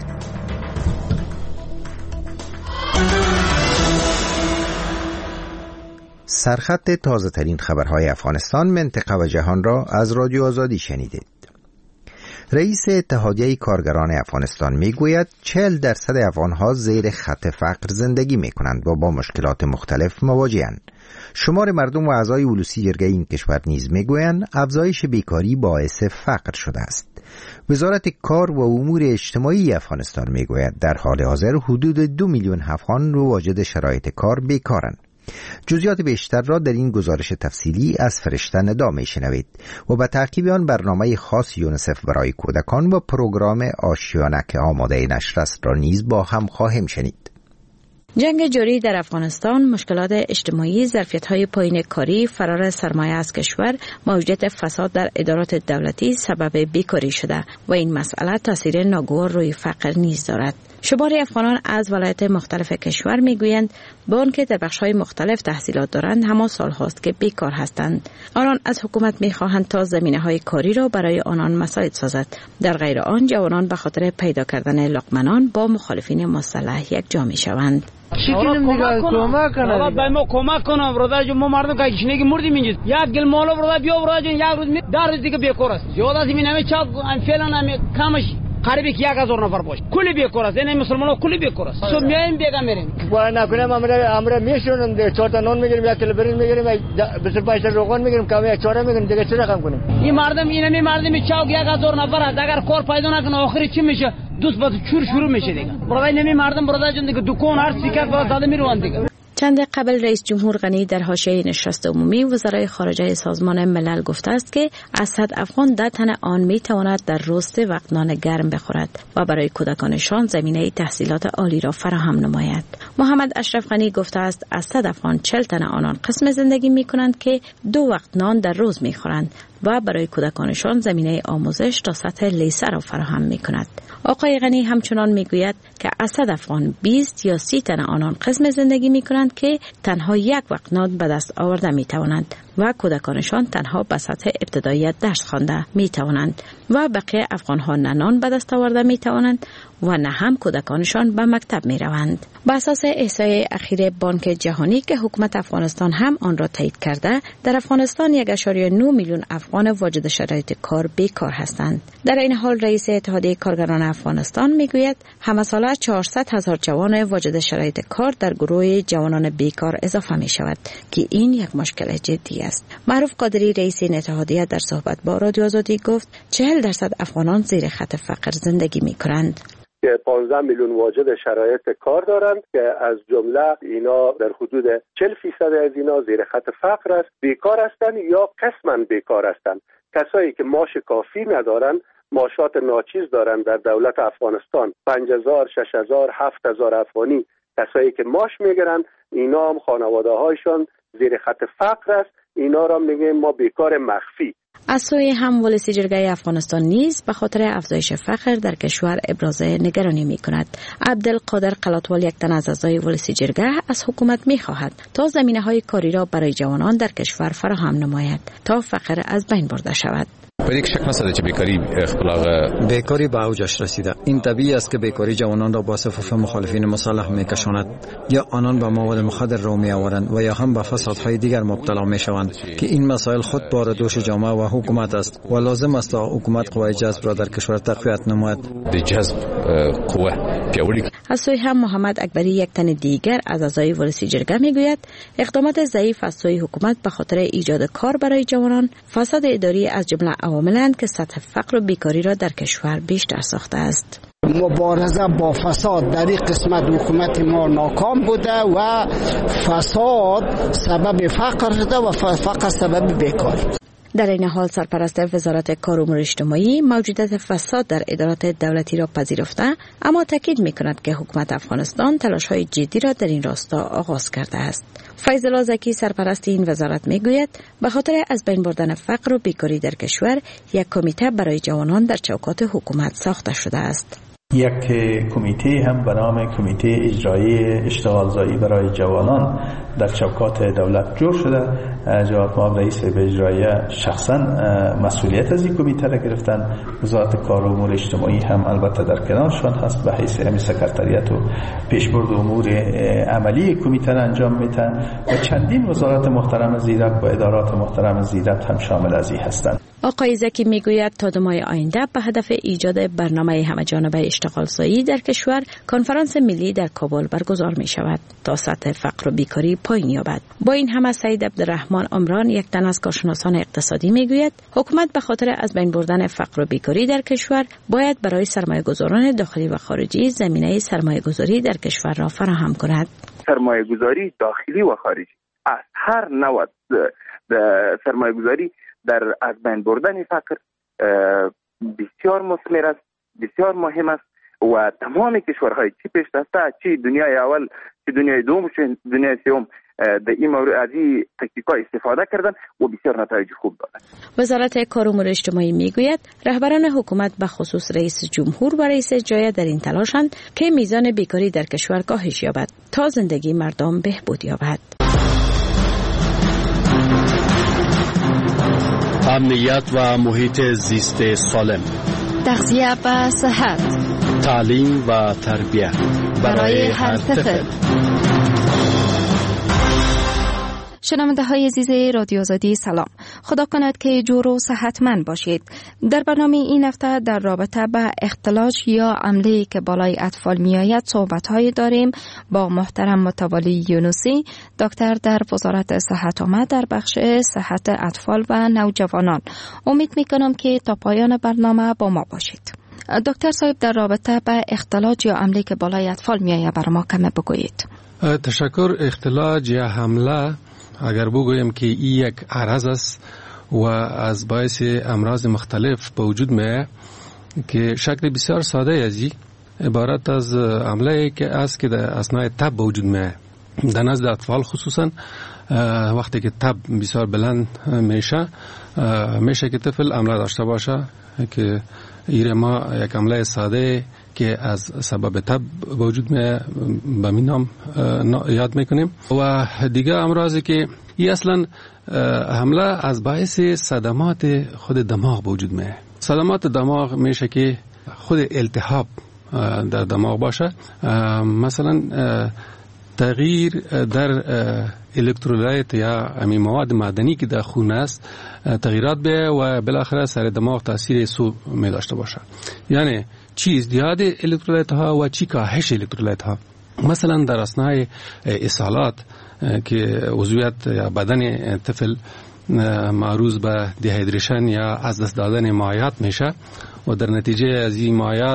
سرخط تازه ترین خبرهای افغانستان، منطقه و جهان را از رادیو آزادی شنیدید. رئیس اتحادیه کارگران افغانستان میگوید 40% افغانها زیر خط فقر زندگی میکنند و با مشکلات مختلف مواجهند. شمار مردم و اعضای اولوسی جرگه این کشور نیز میگویند افزایش بیکاری باعث فقر شده است. وزارت کار و امور اجتماعی افغانستان میگوید در حال حاضر حدود 2 میلیون افغان رو واجد شرایط کار بیکارند. جزئیات بیشتر را در این گزارش تفصیلی از فرشته ندا میشنوید و به تعقیب آن برنامه خاص یونیسف برای کودکان و پروگرام آشیانه که آماده نشر است را نیز با هم خواهیم شنید. جنگ جاری در افغانستان، مشکلات اجتماعی، ظرفیت‌های پایین کاری، فرار سرمایه از کشور، موجودیت فساد در ادارات دولتی سبب بیکاری شده و این مسئله تاثیر ناگوار روی فقر نیز دارد. شمار افغانان از ولایات مختلف کشور میگویند با آنکه در بخش‌های مختلف تحصیلات دارند اما سال‌هاست که بیکار هستند. آنان از حکومت می‌خواهند تا زمینه‌های کاری را برای آنان مساعد سازد. در غیر آن جوانان به خاطر پیدا کردن لقمنان با مخالفین مسلح یکجا می‌شوند. کمک کنه به ما کمک کنه برادر، ما مردم که کشنگی مردیم اینجا یک گل مالا برادر بیا برادر یک روز در روز دیگه بیکار است. زیاد از این همه چاق فعلا همه کمش قریب 1000 نفر باشه کلی بیکار است. این مسلمان‌ها کلی بیکار است. سو میایم بیگا میریم وای نکنم امر میشونن 4 تا نون میگیریم 1 کیلو برنج میگیریم 25 تا روغن میگیریم کمی 4 میگیریم دیگه چه رقم کنیم. این مردم اینمی مردم چاق 1000 نفر است. اگر کار پیدا نکنه آخری چی میشه؟ دوست باز چور شروع میشه دیگه. برای نمی مردم برادر جون دیگه دکان هر سیکر باز داده میروان دیگه. چند قبل رئیس جمهور غنی در حاشیه نشست عمومی وزرای خارجه سازمان ملل گفته است که از 100 افغان 10 تن آن می تواند در رست وقت نان گرم بخورد و برای کودکانشان زمینه تحصیلات عالی را فراهم نماید. محمد اشرف غنی گفته است از 100 افغان 40 تن آنان قسم زندگی می کنند که 2 وقت نان در روز می خورند و برای کودکانشان زمینه آموزش تا سطح لیسه را فراهم می کند. آقای غنی همچنان می گوید که از 100 افغان 20 یا 30 تن آنان قسم زندگی می کنند که تنها 1 وقت نان به دست آورده می توانند و کودکانشان تنها به سطح ابتدایی درس خوانده می توانند و بقیه افغان‌ها نه نان به دست آورده می توانند و نه هم کودکانشان به مکتب می روند. بر اساس احصایه اخیر بانک جهانی که حکومت افغانستان هم آن را تایید کرده، در افغانستان 1.9 میلیون افغان واجد شرایط کار بیکار هستند. در این حال رئیس اتحادیه کارگران افغانستان میگوید همه ساله 400,000 جوان واجد شرایط کار در گروه جوانان بیکار اضافه می شود که این یک مشکل جدی است. معروف قادری رئیس این اتحادیه در صحبت با رادیو آزادی گفت 40% افغانان زیر خط فقر زندگی می کنند. که 15 میلیون واجد شرایط کار دارند که از جمله اینا در حدود 40% از اینا زیر خط فقر است، بیکار هستند یا قسما بیکار هستند. کسایی که معاش کافی ندارند، معاشات ناچیز دارند در دولت افغانستان 5000 6000 7000 افغانی کسایی که معاش میگیرند، اینا هم خانواده هایشان زیر خط فقر است. اینا را میگیم ما بیکار مخفی. از سوی هم ولسی جرگه افغانستان نیز به خاطر افزایش فقر در کشور ابراز نگرانی می کند. عبدالقادر قلاتوال یک تن از اعضای ولسی جرگه از حکومت می خواهد تا زمینه های کاری را برای جوانان در کشور فراهم نماید تا فقر از بین برده شود. پر یک شک نسازه که بیکاری به اوجش رسیده. این طبیعی است که بیکاری جوانان را با صفوف مخالفین مصالح میکشاند، یا آنان به مواد مخدر رو میآورند و یا هم به فسادهای دیگر مبتلا میشوند که این مسائل خود بار دوش جامعه و حکومت است و لازم است حکومت قوای جذب را در کشور تقویت نماید. جذب قوه پیاوری. از سوی هم محمد اکبری یک تن دیگر از اعضای ولسی جرگه میگوید اقدامات ضعیف از سوی حکومت به خاطر ایجاد کار برای جوانان، فساد اداری از جمله عواملند که سطح فقر و بیکاری را در کشور بیشتر ساخته است. مبارزه با فساد در این قسمت حکومت ما ناکام بوده و فساد سبب فقر شده و فقر سبب بیکاری. در این حال سرپرست وزارت کار و امور اجتماعی موجودیت فساد در ادارات دولتی را پذیرفته، اما تاکید می‌کند که حکومت افغانستان تلاش‌های جدی را در این راستا آغاز کرده است. فیض الله زکی سرپرست این وزارت میگوید به خاطر از بین بردن فقر و بیکاری در کشور یک کمیته برای جوانان در چوکات حکومت ساخته شده است. یک کمیته هم به نام کمیته اجرایی اشتغالزایی برای جوانان در چوکات دولت جور شده. جواب ما رئیس به اجرایی شخصا مسئولیت از این کمیته را گرفتن. وزارت کار و امور اجتماعی هم البته در کنارشان هست به حیث همین سکرتریت و پیشبرد امور عملی کمیته را انجام میدن و چندین وزارت محترم زیرک و ادارات محترم زیرک هم شامل از این هستند. آقای زکی میگوید تا 2 ماه آینده به هدف ایجاد برنامه همه‌جانبه اشتغالزایی در کشور کنفرانس ملی در کابل برگزار می شود تا سطح فقر و بیکاری پایین یابد. با این همه سید عبدالرحمن عمران یک تن از کارشناسان اقتصادی میگوید حکومت به خاطر از بین بردن فقر و بیکاری در کشور باید برای سرمایه‌گذاران داخلی و خارجی زمینه سرمایه‌گذاری در کشور را فراهم کند. سرمایه‌گذاری داخلی و خارجی از هر نوع سرمایه‌گذاری در از بین بردن فقر بسیار مثمر است، بسیار مهم است و تمام کشورهای چی پیشرفته چی دنیای اول چی دنیای دوم چی دنیای سوم در این مورد از این تکنیک‌ها استفاده کردن و بسیار نتایج خوب دادند. وزارت کار و امور اجتماعی میگوید رهبران حکومت به خصوص رئیس جمهور و رئیس جمهوریه در این تلاشند که میزان بیکاری در کشور کاهش یابد تا زندگی مردم بهبود یابد. امنیت و محیط زیست سالم، تغذیه و صحت، تعلیم و تربیت برای هر طفل. شنونده های عزیز رادیو آزادی سلام، خدا کند که جور و صحتمند باشید. در برنامه این هفته در رابطه به اختلاج یا عمله‌ای که بالای اطفال می آید صحبت های داریم با محترم متوالی یونوسی، دکتر در وزارت صحت عامه در بخش صحت اطفال و نوجوانان. امید می کنم که تا پایان برنامه با ما باشید. دکتر صاحب در رابطه به اختلاج یا عمله‌ای که بالای اطفال می آید برای ما کمی بگویید. تشکر. اختلاج یا حمله اگر بگویم که این یک عرض است و از باعث امراض مختلف به وجود میاد که شکل بسیار ساده ازی عبارت از عمله که است که در اثناء تب وجود میاد. در نزد اطفال خصوصا وقتی که تب بسیار بلند میشه که طفل عمله داشته باشه که ایره ما یک عمله ساده که از سبب تب وجود میاد به می نام یاد میکنیم. و دیگه امراضی که این اصلا حمله از باعث صدمات خود دماغ وجود میاد. صدمات دماغ میشه که خود التهاب در دماغ باشه، مثلا تغییر در الکترولایت یا مواد معدنی که در خون است تغییرات به و بالاخره سر دماغ تاثیر سو می داشته باشه. یعنی چی ازدیاد الکترولایت ها و چی کاهش الکترولایت ها. مثلا در اثناء اسهالات که عضویت یا بدن طفل معروض به دیهایدریشن یا از دست دادن مایعات میشه و در نتیجه از این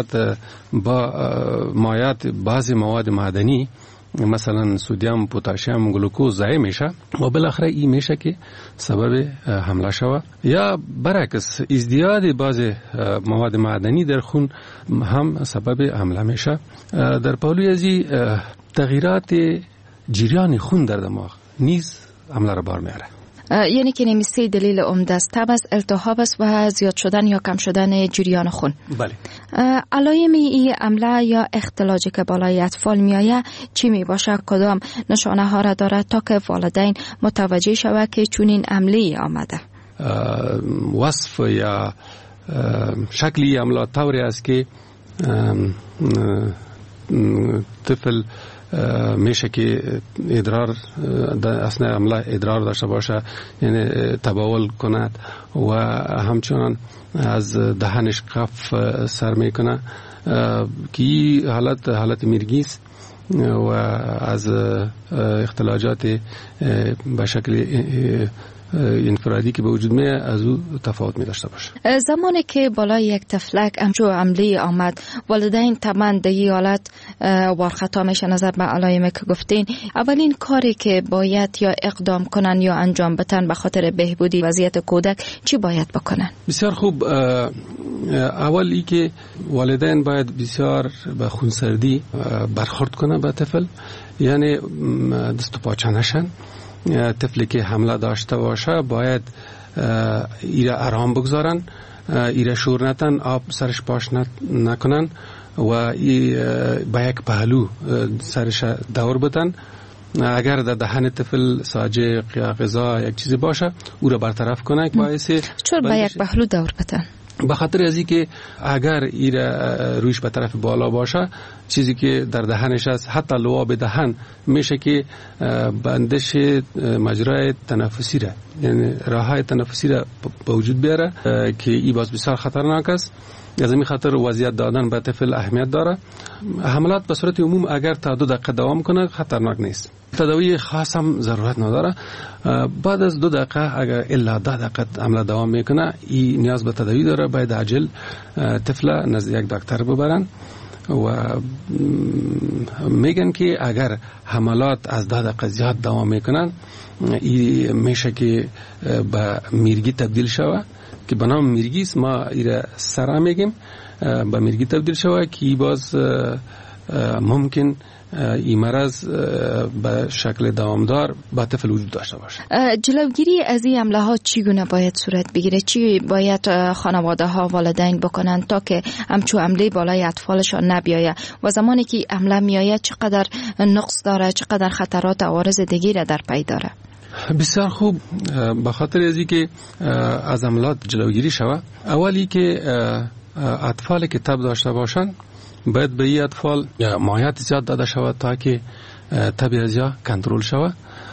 مایعات بعضی مواد معدنی مثلا سدیم، پتاسیم، گلوکوز ضایع میشه و بالاخره این میشه که سبب حمله شوه. یا برعکس ازدیاد بعضی مواد معدنی در خون هم سبب حمله میشه. در پهلوی از تغییرات جریان خون در دماغ نیز حمله را بار میاره. یعنی که نمیسته دلیل عمده است تب است، التهاب است و زیاد شدن یا کم شدن جریان خون. بله. علائم این عمله یا اختلاجی که بالای اطفال میآید چی می باشه؟ کدام نشانه ها را دارد تا که والدین متوجه شود که چنین عمله آمده؟ وصف یا شکلی عمله طوری است که طفل میشه که ادرار در اثناء عمله ادرار داشته باشه، یعنی تبول کند و همچنان از دهنش قف سر میکنه که این حالت میرگی است و از اختلاجات به شکل انفرادی که به وجود میاد از او تفاوت می داشته باشه. زمانی که بالای یک طفلک همچون عملی آمد، والدین طبعا در این حالت وارخطا میشه نظر به علائمی که گفتین. اولین کاری که باید یا اقدام کنن یا انجام بدن به خاطر بهبودی وضعیت کودک چی باید بکنن؟ بسیار خوب. اولی که والدین باید بسیار به خونسردی برخورد کنن به طفل، یعنی دست و پاچه نشن. طفلی که حمله داشته باشه باید ایره آرام بگذارن، ایره شور نتن، آب سرش پاش نکنن و با یک پهلو سرش دور بدن. اگر در دهن طفل ساجق یا غذا یک چیزی باشه او را برطرف کنه. چرا با یک پهلو دور بدن؟ به خاطر ازی که اگر ایره رویش به طرف بالا باشه، چیزی که در دهنش است، حتی لعاب دهن میشه که بندش مجرای تنفسی را، یعنی راههای تنفسی را به وجود بیاره که این باز بسیار خطرناک است. از این خاطر وضعیت دادن به طفل اهمیت داره. حملات به صورت عموم اگر تا 2 دقیقه دوام کنه خطرناک نیست. تداوی خاص هم ضرورت نداره. بعد از 2 دقیقه اگر الا 10 دقیقه عمل دوام میکنه، این نیاز به تداوی داره. باید عاجل طفل نزد یک دکتر ببرن و میگن که اگر حملات از 10 دقیقه زیاد دوام میکنن، این میشه که به میرگی تبدیل شوه که به نام میرگی است. ما ایره سرا میگیم به میرگی تبدیل شوه که باز ممکن این مرض به شکل دوامدار با طفل وجود داشته باشه. جلوگیری از این حمله ها چگونه باید صورت بگیره؟ چی باید خانواده ها والدین بکنن تا که همچون حمله بالای اطفالشان نبیاید و زمانی که حمله میآید چقدر نقص داره، چقدر خطرات و عوارض دیگه در پی داره؟ بسیار خوب. به خاطر ازی که از حملات جلوگیری شود، اولی که اطفالی که تب داشته باشن باید به این اطفال مایعات زیاد داده شود تا که تب ازیا کنترل شود.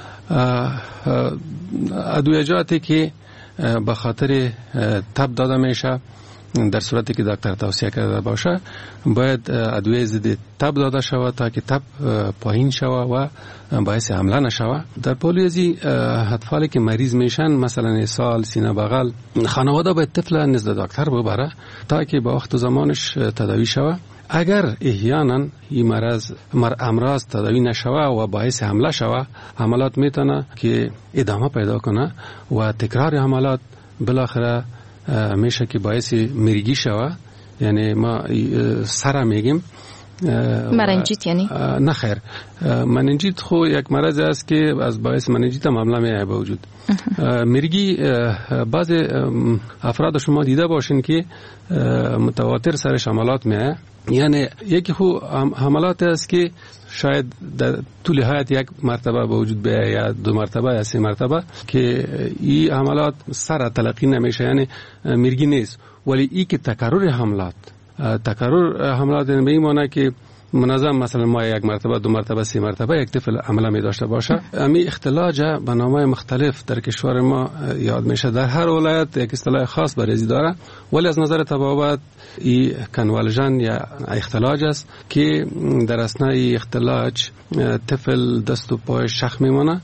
ادویجاتی که به خاطر تب داده میشه در صورتی که دکتر توصیه کرده باشه باید ادویه ضد تب داده شود تا که تب پایین شود و باعث حمله نشود. در پولیوزی اطفالی که مریض میشن، مثلا اسهال، سینه بغل، خانواده باید طفل نزد دکتر ببره تا که با وقت و زمانش تداوی شود. اگر احیانا این امراض تداوی نشوه و باعث حمله شوه، حملات میتونه که ادامه پیدا کنه و تکرار حملات بالاخره میشه که باعث مرگی شوه. یعنی ما سرا میگیم مننجیت یعنی؟ نه خیر، مننجیت خو یک مرض است که از باعث مننجیت هم حمله می‌آید به وجود. مرگی بعض افراد شما دیده باشین که متواتر سرش حملات می‌آید. یعنی یکی خو حملات است که شاید در طول حیات یک مرتبه به وجود بیاید یا 2 مرتبه یا 3 مرتبه که این حملات سر تلقی نمیشه، یعنی مرگی نیست. ولی این که تکرر حملات یعنی به این معنی که منظم مثلا ما 1 مرتبه 2 مرتبه 3 مرتبه یک طفل عمله می داشته باشه، امی اختلاج به نام‌های مختلف در کشور ما یاد میشه. در هر ولایت یک اصطلاح خاص برای این داره، ولی از نظر تبابت این کنوالژن یا اختلاج است که در اثناء اختلاج طفل دست و پای شخ میمونه،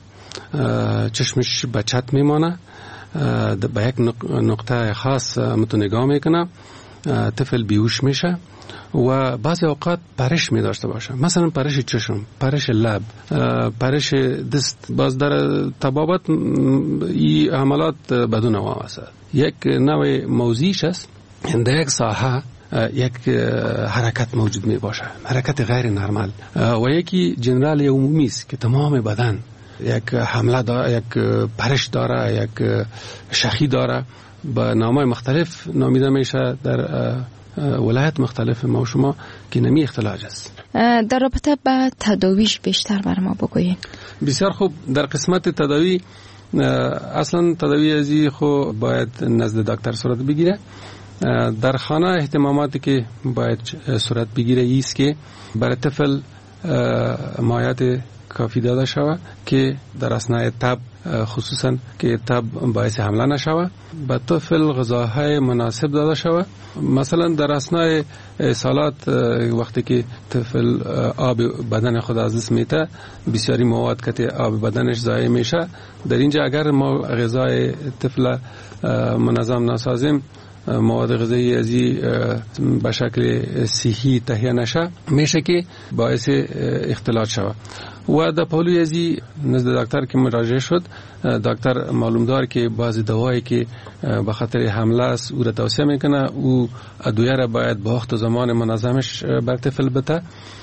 چشمش بچت میمونه، به یک نقطه خاص متنگاه میکنه، طفل بیهوش میشه و بعضی اوقات پرش می داشته باشه، مثلا پرش چشم، پرش لب، پرش دست. باز در طبابت این عملات بدون نوع است. یک نوع موضوعیش است، در یک ساحه یک حرکت موجود می باشه، حرکت غیر نرمال، و یکی جنرال عمومی است که تمام بدن یک حمله داره، یک پرش داره، یک شخی داره، با نام‌های مختلف نامیده میشه در ولایت مختلف ما و شما که نمی اختلاج است. در رابطه با تداویش بیشتر بر ما بگویید. بسیار خوب. در قسمت تداوی، اصلا تداوی ازی خو باید نزد دکتر صورت بگیره. در خانه اهتماماتی که باید صورت بگیره ایست که برای طفل مایعات کافی داده شود که در اثناء تب، خصوصا که تب باعث حمله نشود، به طفل غذاهای مناسب داده شود. مثلا در اثناء سالات وقتی که طفل آب بدن خود از دست میده، بسیاری مواد که آب بدنش ضایع میشه، در اینجا اگر ما غذای طفل منظم نسازیم، مواد غذایی ازی به شکل صحی تهیه نشه، میشه که باعث اختلاط شود. و در پهلوی ازی نزد دکتر که مراجعه شد، دکتر معلوم دار که بعضی دوایی که به خاطر حمله است او را توصیه میکنه، او ادویه را باید با وقت و زمان منظمش بر طفل بده،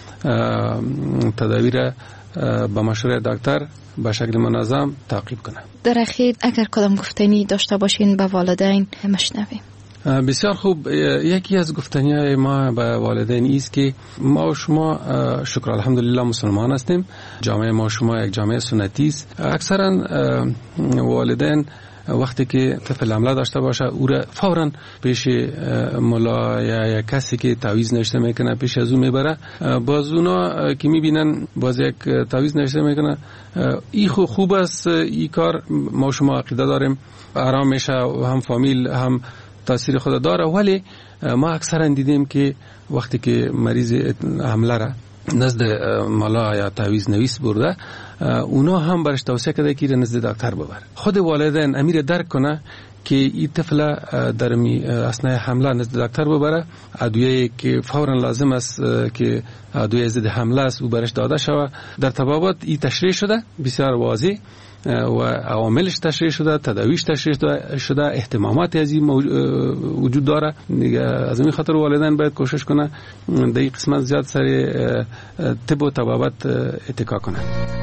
تداوی را با مشوره دکتر به شکل منظم تعقیب کنه. در اخیر اگر کدام گفتنی داشته باشین به والدین مشنویم. بسیار خوب. یکی از گفتنی‌های ما به والدین است که ما و شما شکر الحمدلله مسلمان هستیم. جامعه ما و شما یک جامعه سنتی است. اکثرا والدین وقتی که طفل حمله داشته باشه او را فوراً پیش ملا یا کسی که تعویض نوشته میکنه پیش از او میبره. باز اونا که میبینن باز یک تعویض نوشته میکنه، این خوب است، این کار ما و شما عقیده داریم، آرام میشه و هم فامیل هم تاثیر خود داره. ولی ما اکثرا دیدیم که وقتی که مریض حمله را نزد ملا یا تعویض نویس برده، اونا هم برش توصیه کرده که نزد دکتر ببر. خود والدین امیر درک کنه که این طفل در اثناء حمله نزد دکتر ببره، ادویه که فورا لازم است که ادویه ضد حمله است او برش داده شود. در تبابات این تشریح شده بسیار واضح و عواملش تشریح شده، تداویش تشریح شده، اهتمامات از این وجود داره. از این خاطر والدین باید کوشش کنه در این قسمت زیاد سر طب و طبابت اتکا کنه.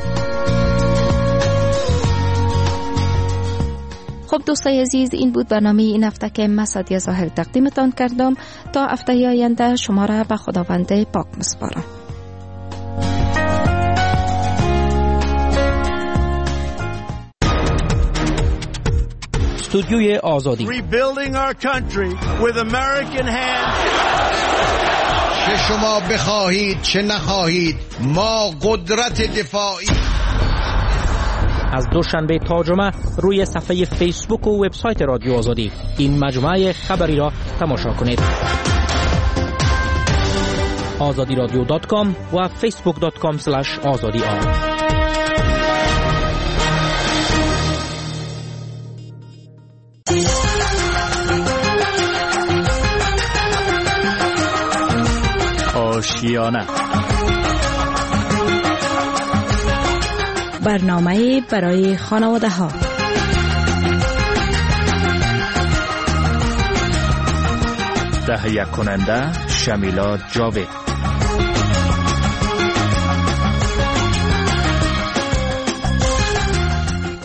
خب دوستای عزیز، این بود برنامه این هفته که من سعدیه ظاهر تقدیمتان کردم. تا هفته آینده شما را به خداوند پاک می‌سپارم. استودیوی آزادی. Rebuilding our country with American hands. چه شما بخواهید چه نخواهید، ما قدرت دفاعی. از دوشنبه تا جمعه روی صفحه فیسبوک و وبسایت رادیو آزادی این مجموعه خبری را تماشا کنید. azadiradio.com و facebook.com/azadi. آشیانه، برنامه برای خانواده ها. تهیه کننده شمیلا جاوید.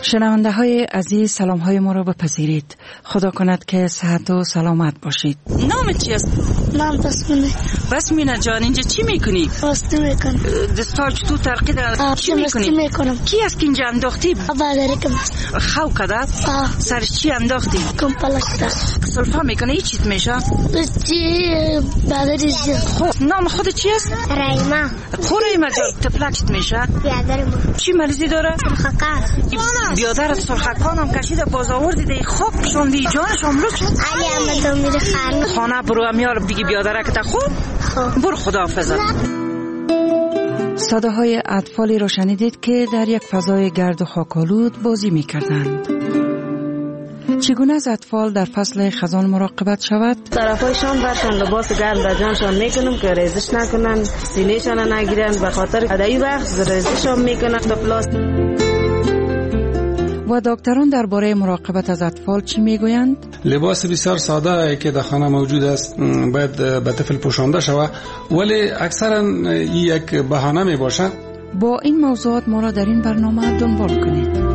شنونده های عزیز، سلام های ما را بپذیرید. خدا کند که صحت و سلامت باشید. نام چی است؟ نام بسمینه. بسمینه جان، اینجا چی میکنی؟ راستی میکنم. دستاج تو ترقید چی میکنی؟ میکنم. کی است که اینجا انداختی؟ بادری کم. خو کده؟ سرش چی انداختی؟ کمپلش دست. سلفا میکنه ای چیت میشه؟ چی بادری زی. نام خود چی است؟ رایما. رایما جان، تفلک چیت میشه؟ بیادر ما. چی مریضی داره؟ سرخکان. بیادر سرخکان هم کشیده باز آوردی دی خواب شوندی جانش امروز شد. علی احمد میره خانه برو امیال دیگه بیادره که تا خوب برو خداحافظ. صداهای اطفالی را شنیدید که در یک فضای گرد و خاک‌آلود بازی می‌کردند. چگونه از اطفال در فصل خزان مراقبت شود؟ طرفایشان برشان لباس گرم در جانشان میکنم که ریزش نکنن، سینه‌شان نگیرن، به خاطر ادایی وقت ریزششان میکنن به پلاستیک. و دکتران درباره مراقبت از اطفال چی میگویند؟ لباس بسیار ساده که در خانه موجود است باید به طفل پوشانده شود، ولی اکثرا یک بهانه می باشد. با این موضوعات ما را در این برنامه دنبال کنید.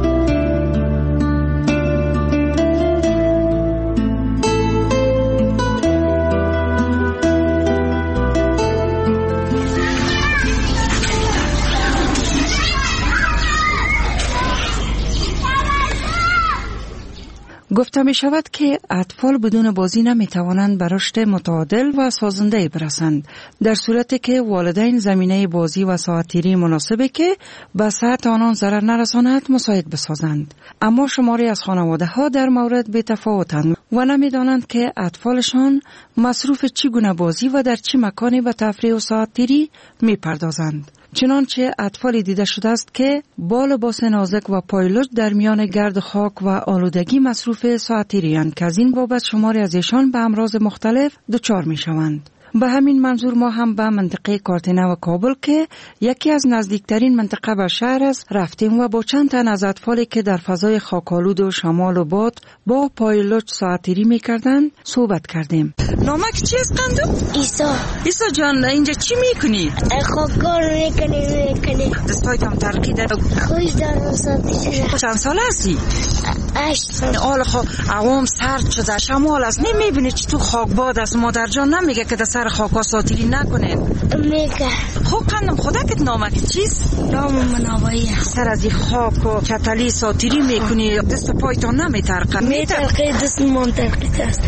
گفته می شود که اطفال بدون بازی نمی توانند به رشد متعادل و سازنده برسند، در صورتی که والدین زمینه بازی و ساعتگیری مناسبی که به صحت آنان ضرر نرساند مساعد بسازند. اما شماری از خانواده ها در مورد بی‌تفاوتند و نمی دانند که اطفالشان مصروف چگونه بازی و در چه مکانی به تفریح و ساعتگیری می پردازند. چنانچه اطفالی دیده شده است که با لباس نازک و پایلوچ در میان گرد خاک و آلودگی مصروف ساعتگیری‌اند که از این بابت شماری از ایشان به امراض مختلف دچار می شوند. به همین منظور ما هم به منطقه کارتنه و کابل که یکی از نزدیکترین منطقه به شهر است رفتیم و با چند تن از اطفالی که در فضای خاک‌آلود و شمال و باد با پایلوچ ساعتگیری می‌کردند صحبت کردیم. نامک چی است قندم؟ ایسا جان، اینجا چی میکنی؟ خاک‌کار میکنی. دستایت هم ترقیده. خوش دارم ساعتگیری. چند سال هستی؟ 8 سال. حالا خب عوام سرد شده، شمال است، نمیبینی چی تو خاک باد است. مادر جان نمیگه که در سر خاکا ساعتگیری نکنین؟ میگه. خب قندم خدا که نامک چیست؟ نام من آبایی است. سر از این خاک و کتلی ساعتگیری میکنی، دست پایتان نمیترقه؟ میترقه، دست من ترقیده است.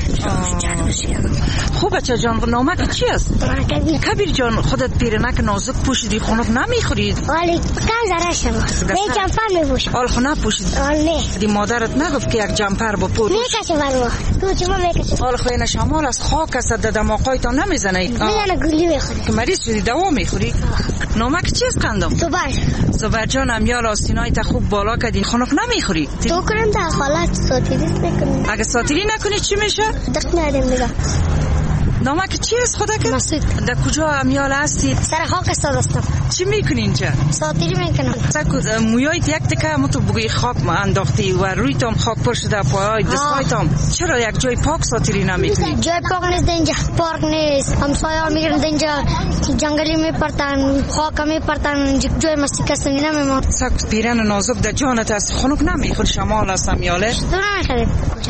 خوب بچه جان، نامک چی است؟ کبیر جان، خودت پیرنک نازک پوشیدی، خنک نمیخورید؟ ولی کم ذره شما می جمپر میپوشم. حال خو نپوشید؟ نه. دی مادرت نگفت که یک جمپر با پوش میکشه برو تو چما میکشه؟ حال خو این شمال است، خاک است، در دماغایتان نمیزنه؟ میزنه گلی میخوری که مریض شدی دوا میخوری؟ نامک چیست قندم؟ زبر جان، امیال آستینای تا خوب بالا کردی، خنک نمیخوری؟ تو کنم در حالت ساعتگیری میکنم. اگه ساعتگیری نکنی چی میشه؟ دق ندیم دیگه. نامک چی است خدا که؟ مسعود. در کجا امیال هستید؟ سر خاک استادستم. چی میکنی اینجا؟ ساعتگیری میکنم. سکو مویایت یک تکه متو بگوی خاک ما انداختی و روی تام خاک پر شده، پای دستایتام چرا یک جای پاک ساعتگیری نمیکنی؟ جای پاک نیست اینجا، پارک نیست، همسایه‌ها میگن اینجا جنگلی میپرتن، خاک میپرتن، جای مستی کسی نمیمون. سکو پیرن نازک در جانت است، خنک نمیخوری، شمال است امیاله؟ نمیخوریم.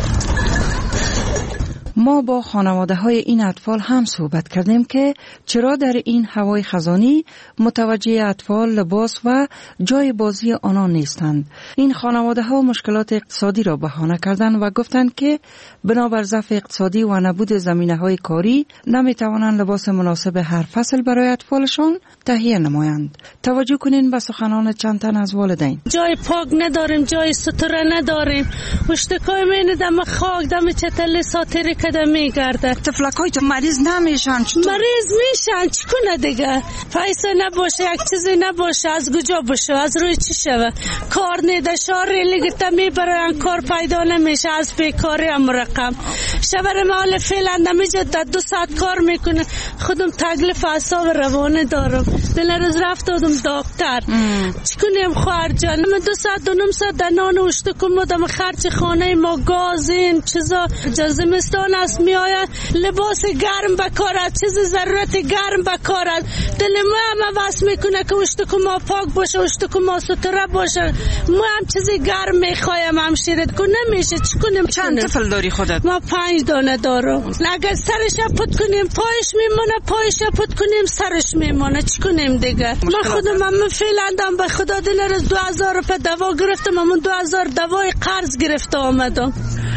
ما با خانواده های این اطفال هم صحبت کردیم که چرا در این هوای خزانی متوجه اطفال لباس و جای بازی آنان نیستند. این خانواده ها مشکلات اقتصادی را بهانه کردند و گفتند که بنابر ضعف اقتصادی و نبود زمینه های کاری نمی توانند لباس مناسب هر فصل برای اطفالشان تهیه نمایند. توجه کنین به سخنان چند تن از والدین. جای پاک نداریم، جای ستاره نداریم، اشتکای مینه دم خاک دم چتل ساتری کده میگرده. طفلکای تو مریض نمیشن؟ مریض میشن، چکنه دیگه؟ پیسه نباشه، یک چیزی نباشه، از کجا باشه، از روی چی شوه؟ کار نیده، شار ریلی گرته میبرن، کار پیدا نمیشه، از بیکاری هم رقم. شبر مال فعلا نمیشه 2 ساعت کار میکنه. خودم تکلیف اعصاب روانه دارم. دل روز رفت دادم دکتر. چکنیم خواهر جان؟ من 2 ساعت 2 ساعت در نان اشتکم بودم. خرچ خانه ما گاز این چیزا زمستان است میآید لباس گرم بکارد، چیز ضرورت گرم بکارد. دل ما هم واسه میکنه که اشتکم ما پاک باشه، اشتکم ما ستره باشه. ما هم چیز گرم میخوایم همشیره که نمیشه. چکنیم؟ چند طفل داری خودت؟ ما 5 دانه دارم. اگر سرش پت کنیم پایش میمونه، پایش پت کنیم سرش میمونه. چکنیم دیگه؟ ما خودم من فعلا دام به خدا دل روز 2000 روپیه دوا گرفتم. من 2000 دوای قرض گرفته آمدم.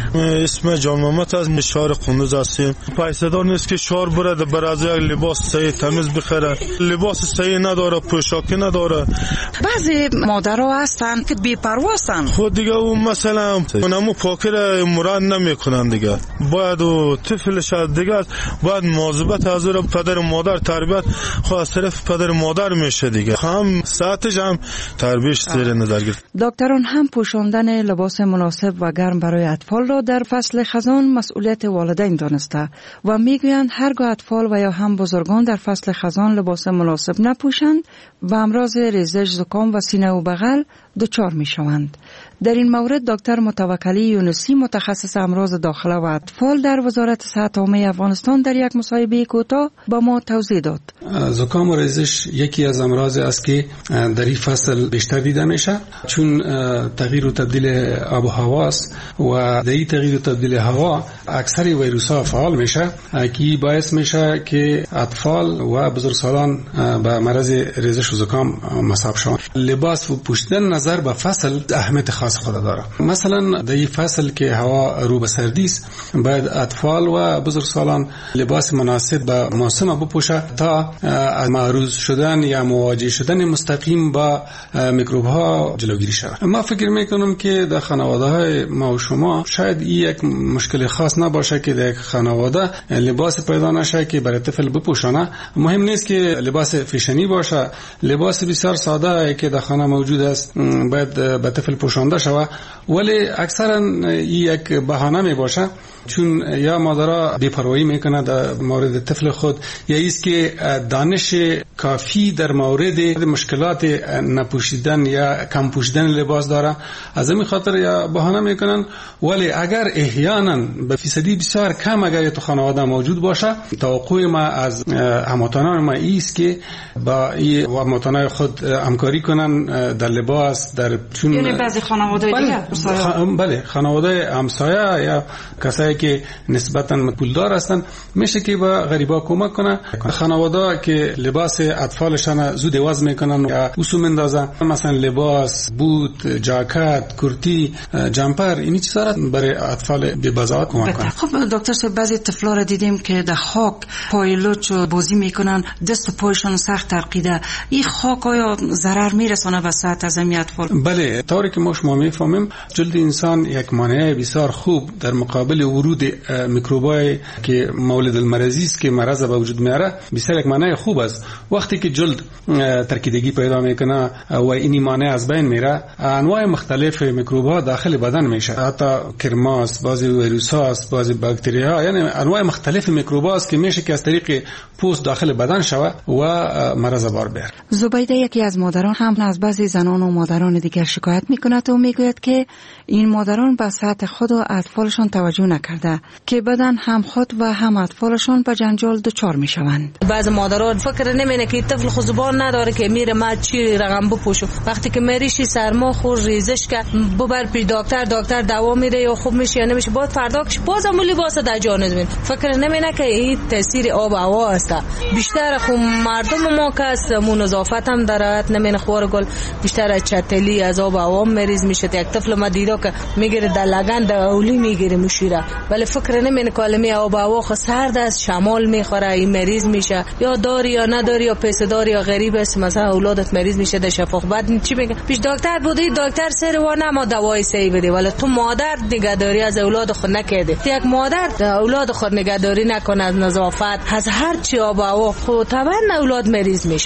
اسم جان محمد از شهر قندوز هستیم. پیسه دار نیست که شهر بره برای یک لباس صحیح تمیز بخره. لباس صحیح نداره، پوشاکی نداره. بعضی مادرها هستن که بی‌پرواسن. خود دیگه اون مثلا اونمو پاکی را مراد نمیکنن دیگه. باید و طفلش دیگه باید مواظبت از پدر و مادر تربیت خود از طرف پدر و مادر میشه دیگه. هم ساعتش هم تربیتش زیر نظر گرفت. دکتران هم پوشاندن لباس مناسب و گرم برای اطفال را در فصل خزان مسئولیت والدین دانسته و میگویند هرگاه اطفال و یا هم بزرگان در فصل خزان لباس مناسب نپوشند و امراض ریزش، زکام و سینه و بغل دچار میشوند. در این مورد دکتر متوکلی یونسی متخصص امراض داخله و اطفال در وزارت صحت عامه افغانستان در یک مصاحبه کوتاه با ما توضیح داد. زکام و ریزش یکی از امراض است که در این فصل بیشتر دیده میشه، چون تغییر و تبدیل آب و هوا است و در این تغییر و تبدیل هوا اکثر ویروس ها فعال میشه که باعث میشه که اطفال و بزرگسالان به مرض ریزش و زکام مصاب شوند. لباس و پوشیدن نظر به فصل اهمیت خاص خود داره. مثلا در این فصل که هوا رو به سردی است باید اطفال و بزرگسالان لباس مناسب به موسم بپوشه تا از معرض شدن یا مواجه شدن مستقیم با میکروب ها جلوگیری شود. ما فکر میکنم که در خانواده های ما و شما شاید این یک مشکل خاص نباشه که در یک خانواده لباس پیدا نشه که برای طفل بپوشانه. مهم نیست که لباس فیشنی باشه، لباس بسیار ساده که در خانه موجود است باید به طفل پوشانده شود، ولی اکثرا این یک بهانه می باشه، چون یا مادرها بی‌پروایی میکنه در مورد طفل خود، یا ایست که دانش کافی در مورد مشکلات نپوشیدن یا کم پوشیدن لباس داره، از همین خاطر یا بهانه میکنن. ولی اگر احیانا به فیصدی بسیار کم اگر تو خانواده موجود باشه، توقع ما از هموطنان ما ایست که با هموطنان خود همکاری کنن در لباس، در چون یعنی بعضی خانواده دیگه بله خانواده همسایه یا کسایی که نسبتاً پولدار هستن میشه که با غریبا کمک کنه. خانواده که لباس اطفالشان زود عوض میکنن یا اصول مندازن، مثلا لباس، بوت، جاکت، کرتی، جمپر، این چیزا را برای اطفال به بزاعت کمک کنه. خب دکتر صاحب بعضی طفلا را دیدیم که در خاک پایلوچ بازی میکنن، دست و پایشان سخت ترقیده. این خاک آیا ضرر میرسونه به صحت از این اطفال؟ بله، طوری که ما شما میفهمیم جلد انسان یک مانع بسیار خوب در مقابل ورود میکروبای که مولد المرضی است که مرض به وجود میاره، بسیار یک مانع خوب است. وقتی که جلد ترکیدگی پیدا میکنه و این مانع از بین میره، انواع مختلف میکروب‌ها داخل بدن میشه، حتی کرماس، بعضی ویروس‌ها، بعضی باکتری‌ها، یعنی انواع مختلف میکروب‌ها است که میشه که از طریق پوست داخل بدن شود و مرض بار بیاره. زبیده یکی از مادران هم از بعضی زنان و مادران دیگر شکایت میکند و میگوید که این مادران به صحت خود و اطفالشان توجه نکرده که بدن هم خود و هم اطفالشان به جنجال دچار میشوند. بعض مادران فکر نمی‌کنه که طفل خود زبان نداره که میره ما چی رقم بپوشم، وقتی که میریشی سرما خور ریزش که ببر پی دکتر دوا میده یا خوب میشه یا نمیشه، بعد فردا که بازم لباس در جان نمی‌بین. فکر نمی‌کنه که این تاثیر آب و هوا است. بیشتر خو مردم ما که استمون نظافت هم دارد، نمی‌کنه خور گل بیشتر چتلی از آب و هوا مریض میشه. یک طفل ما دیدم که میگیره در لگن در اولی میگیره مشیره، ولی فکر نمی‌کنه کلمه آب و هوا خو سرد است، شمال میخوره این مریض میشه، یا داری یا نداری یا پیسه داری یا غریب است، مثلا اولادت مریض میشه در شفاق. بعد چی میگه؟ پیش دکتر بودی، دکتر سر و نما دوای صحیح بده، ولی تو مادر نگهداری از اولاد خود نکرده. یک مادر اولاد خود نگهداری نکنه از نظافت، از هر چی آب و هوا، خود طبعا اولاد مریض میشه.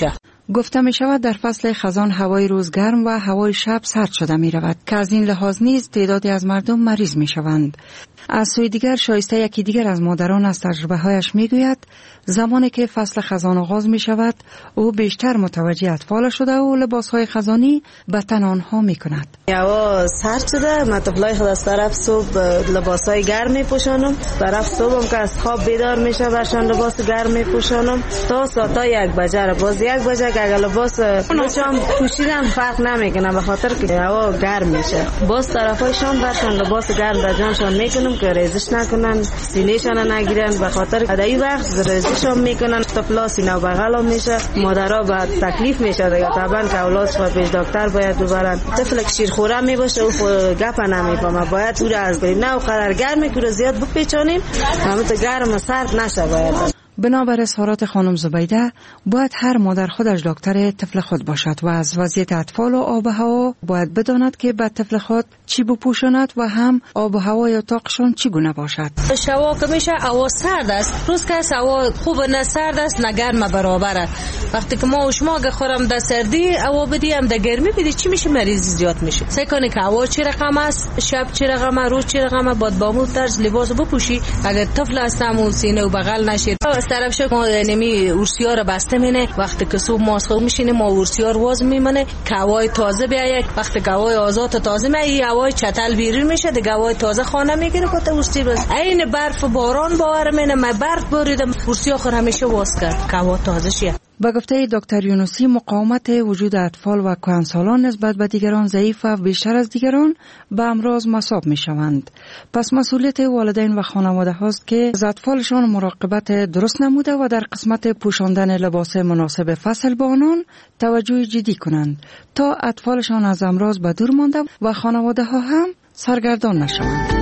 گفته می شود در فصل خزان هوای روز گرم و هوای شب سرد شده می رود که از این لحاظ نیز تعدادی از مردم مریض می شوند. از سوی دیگر شایسته یکی دیگر از مادران از تجربه هایش می گوید زمانی که فصل خزان آغاز می شود او بیشتر متوجه اطفال شده و لباس های خزانی به تن آنها می کند. هوا سرد شده، من طفلای خود از طرف صبح لباس های گرم می پوشانم، طرف صبح هم که از خواب بیدار می شه برشان لباس گرم می پوشانم تا ساعت 1 بجه. باز 1 بجه که اگر لباس شام پوشیدم فرق نمیکنه به خاطر که هوا گرم میشه. باز طرفای شام برشان لباس گرم در جانشان میکنم که ریزش نکنن، سینه‌شان نگیرن به خاطر در این وقت ریزششان میکنن، طفلا سینه بغل میشه، مادرها به تکلیف میشه دیگه. طبعا که اولادش باید پیش دکتر باید ببرن. طفل که شیرخوره میباشه او گپ نمیفهمه، باید او را از نه قدر گرم که زیاد بپیچونیم همون گرم و سرد نشه. باید بنابر اظهارات خانم زبیده باید هر مادر خودش دکتر طفل خود باشد و از وضعیت اطفال و آب و هوا باید بداند که به طفل خود چی بپوشاند و هم آب و هوای اتاقشان چگونه باشد. شوا که میشه هوا سرد است، روز که هوا خوب نه سرد است نه گرم برابره. وقتی که ما و شما اگه خورم در سردی هوا بدیم در گرمی بدی چی میشه؟ مریضی زیاد میشه. سعی کنی که هوا چه رقم است، شب چه رقم، روز چه رقم، باید با مو طرز لباس بپوشی. اگه طفل هستم و سینه و بغل نشه از طرف شو ما نمی ورسیا رو بسته مینه. وقتی که صبح ماسخو میشینه ما ورسیا رو واز میمونه که هوای تازه بیاید. وقتی که هوای آزاد تازه میای هوای چتل بیرون میشه دیگه، هوای تازه خانه میگیره که ورسی بس عین برف باران باور مینه. من برف بریدم ورسیا خور همیشه واز کرد که هوا تازه شه. با گفته دکتر یونسی مقاومت وجود اطفال و کهنسالان نسبت به دیگران ضعیف و بیشتر از دیگران به امراض مصاب می شوند. پس مسئولیت والدین و خانواده هاست که از اطفالشان مراقبت درست نموده و در قسمت پوشاندن لباس مناسب فصل با آنان توجه جدی کنند تا اطفالشان از امراض به دور مانده و خانواده ها هم سرگردان نشوند.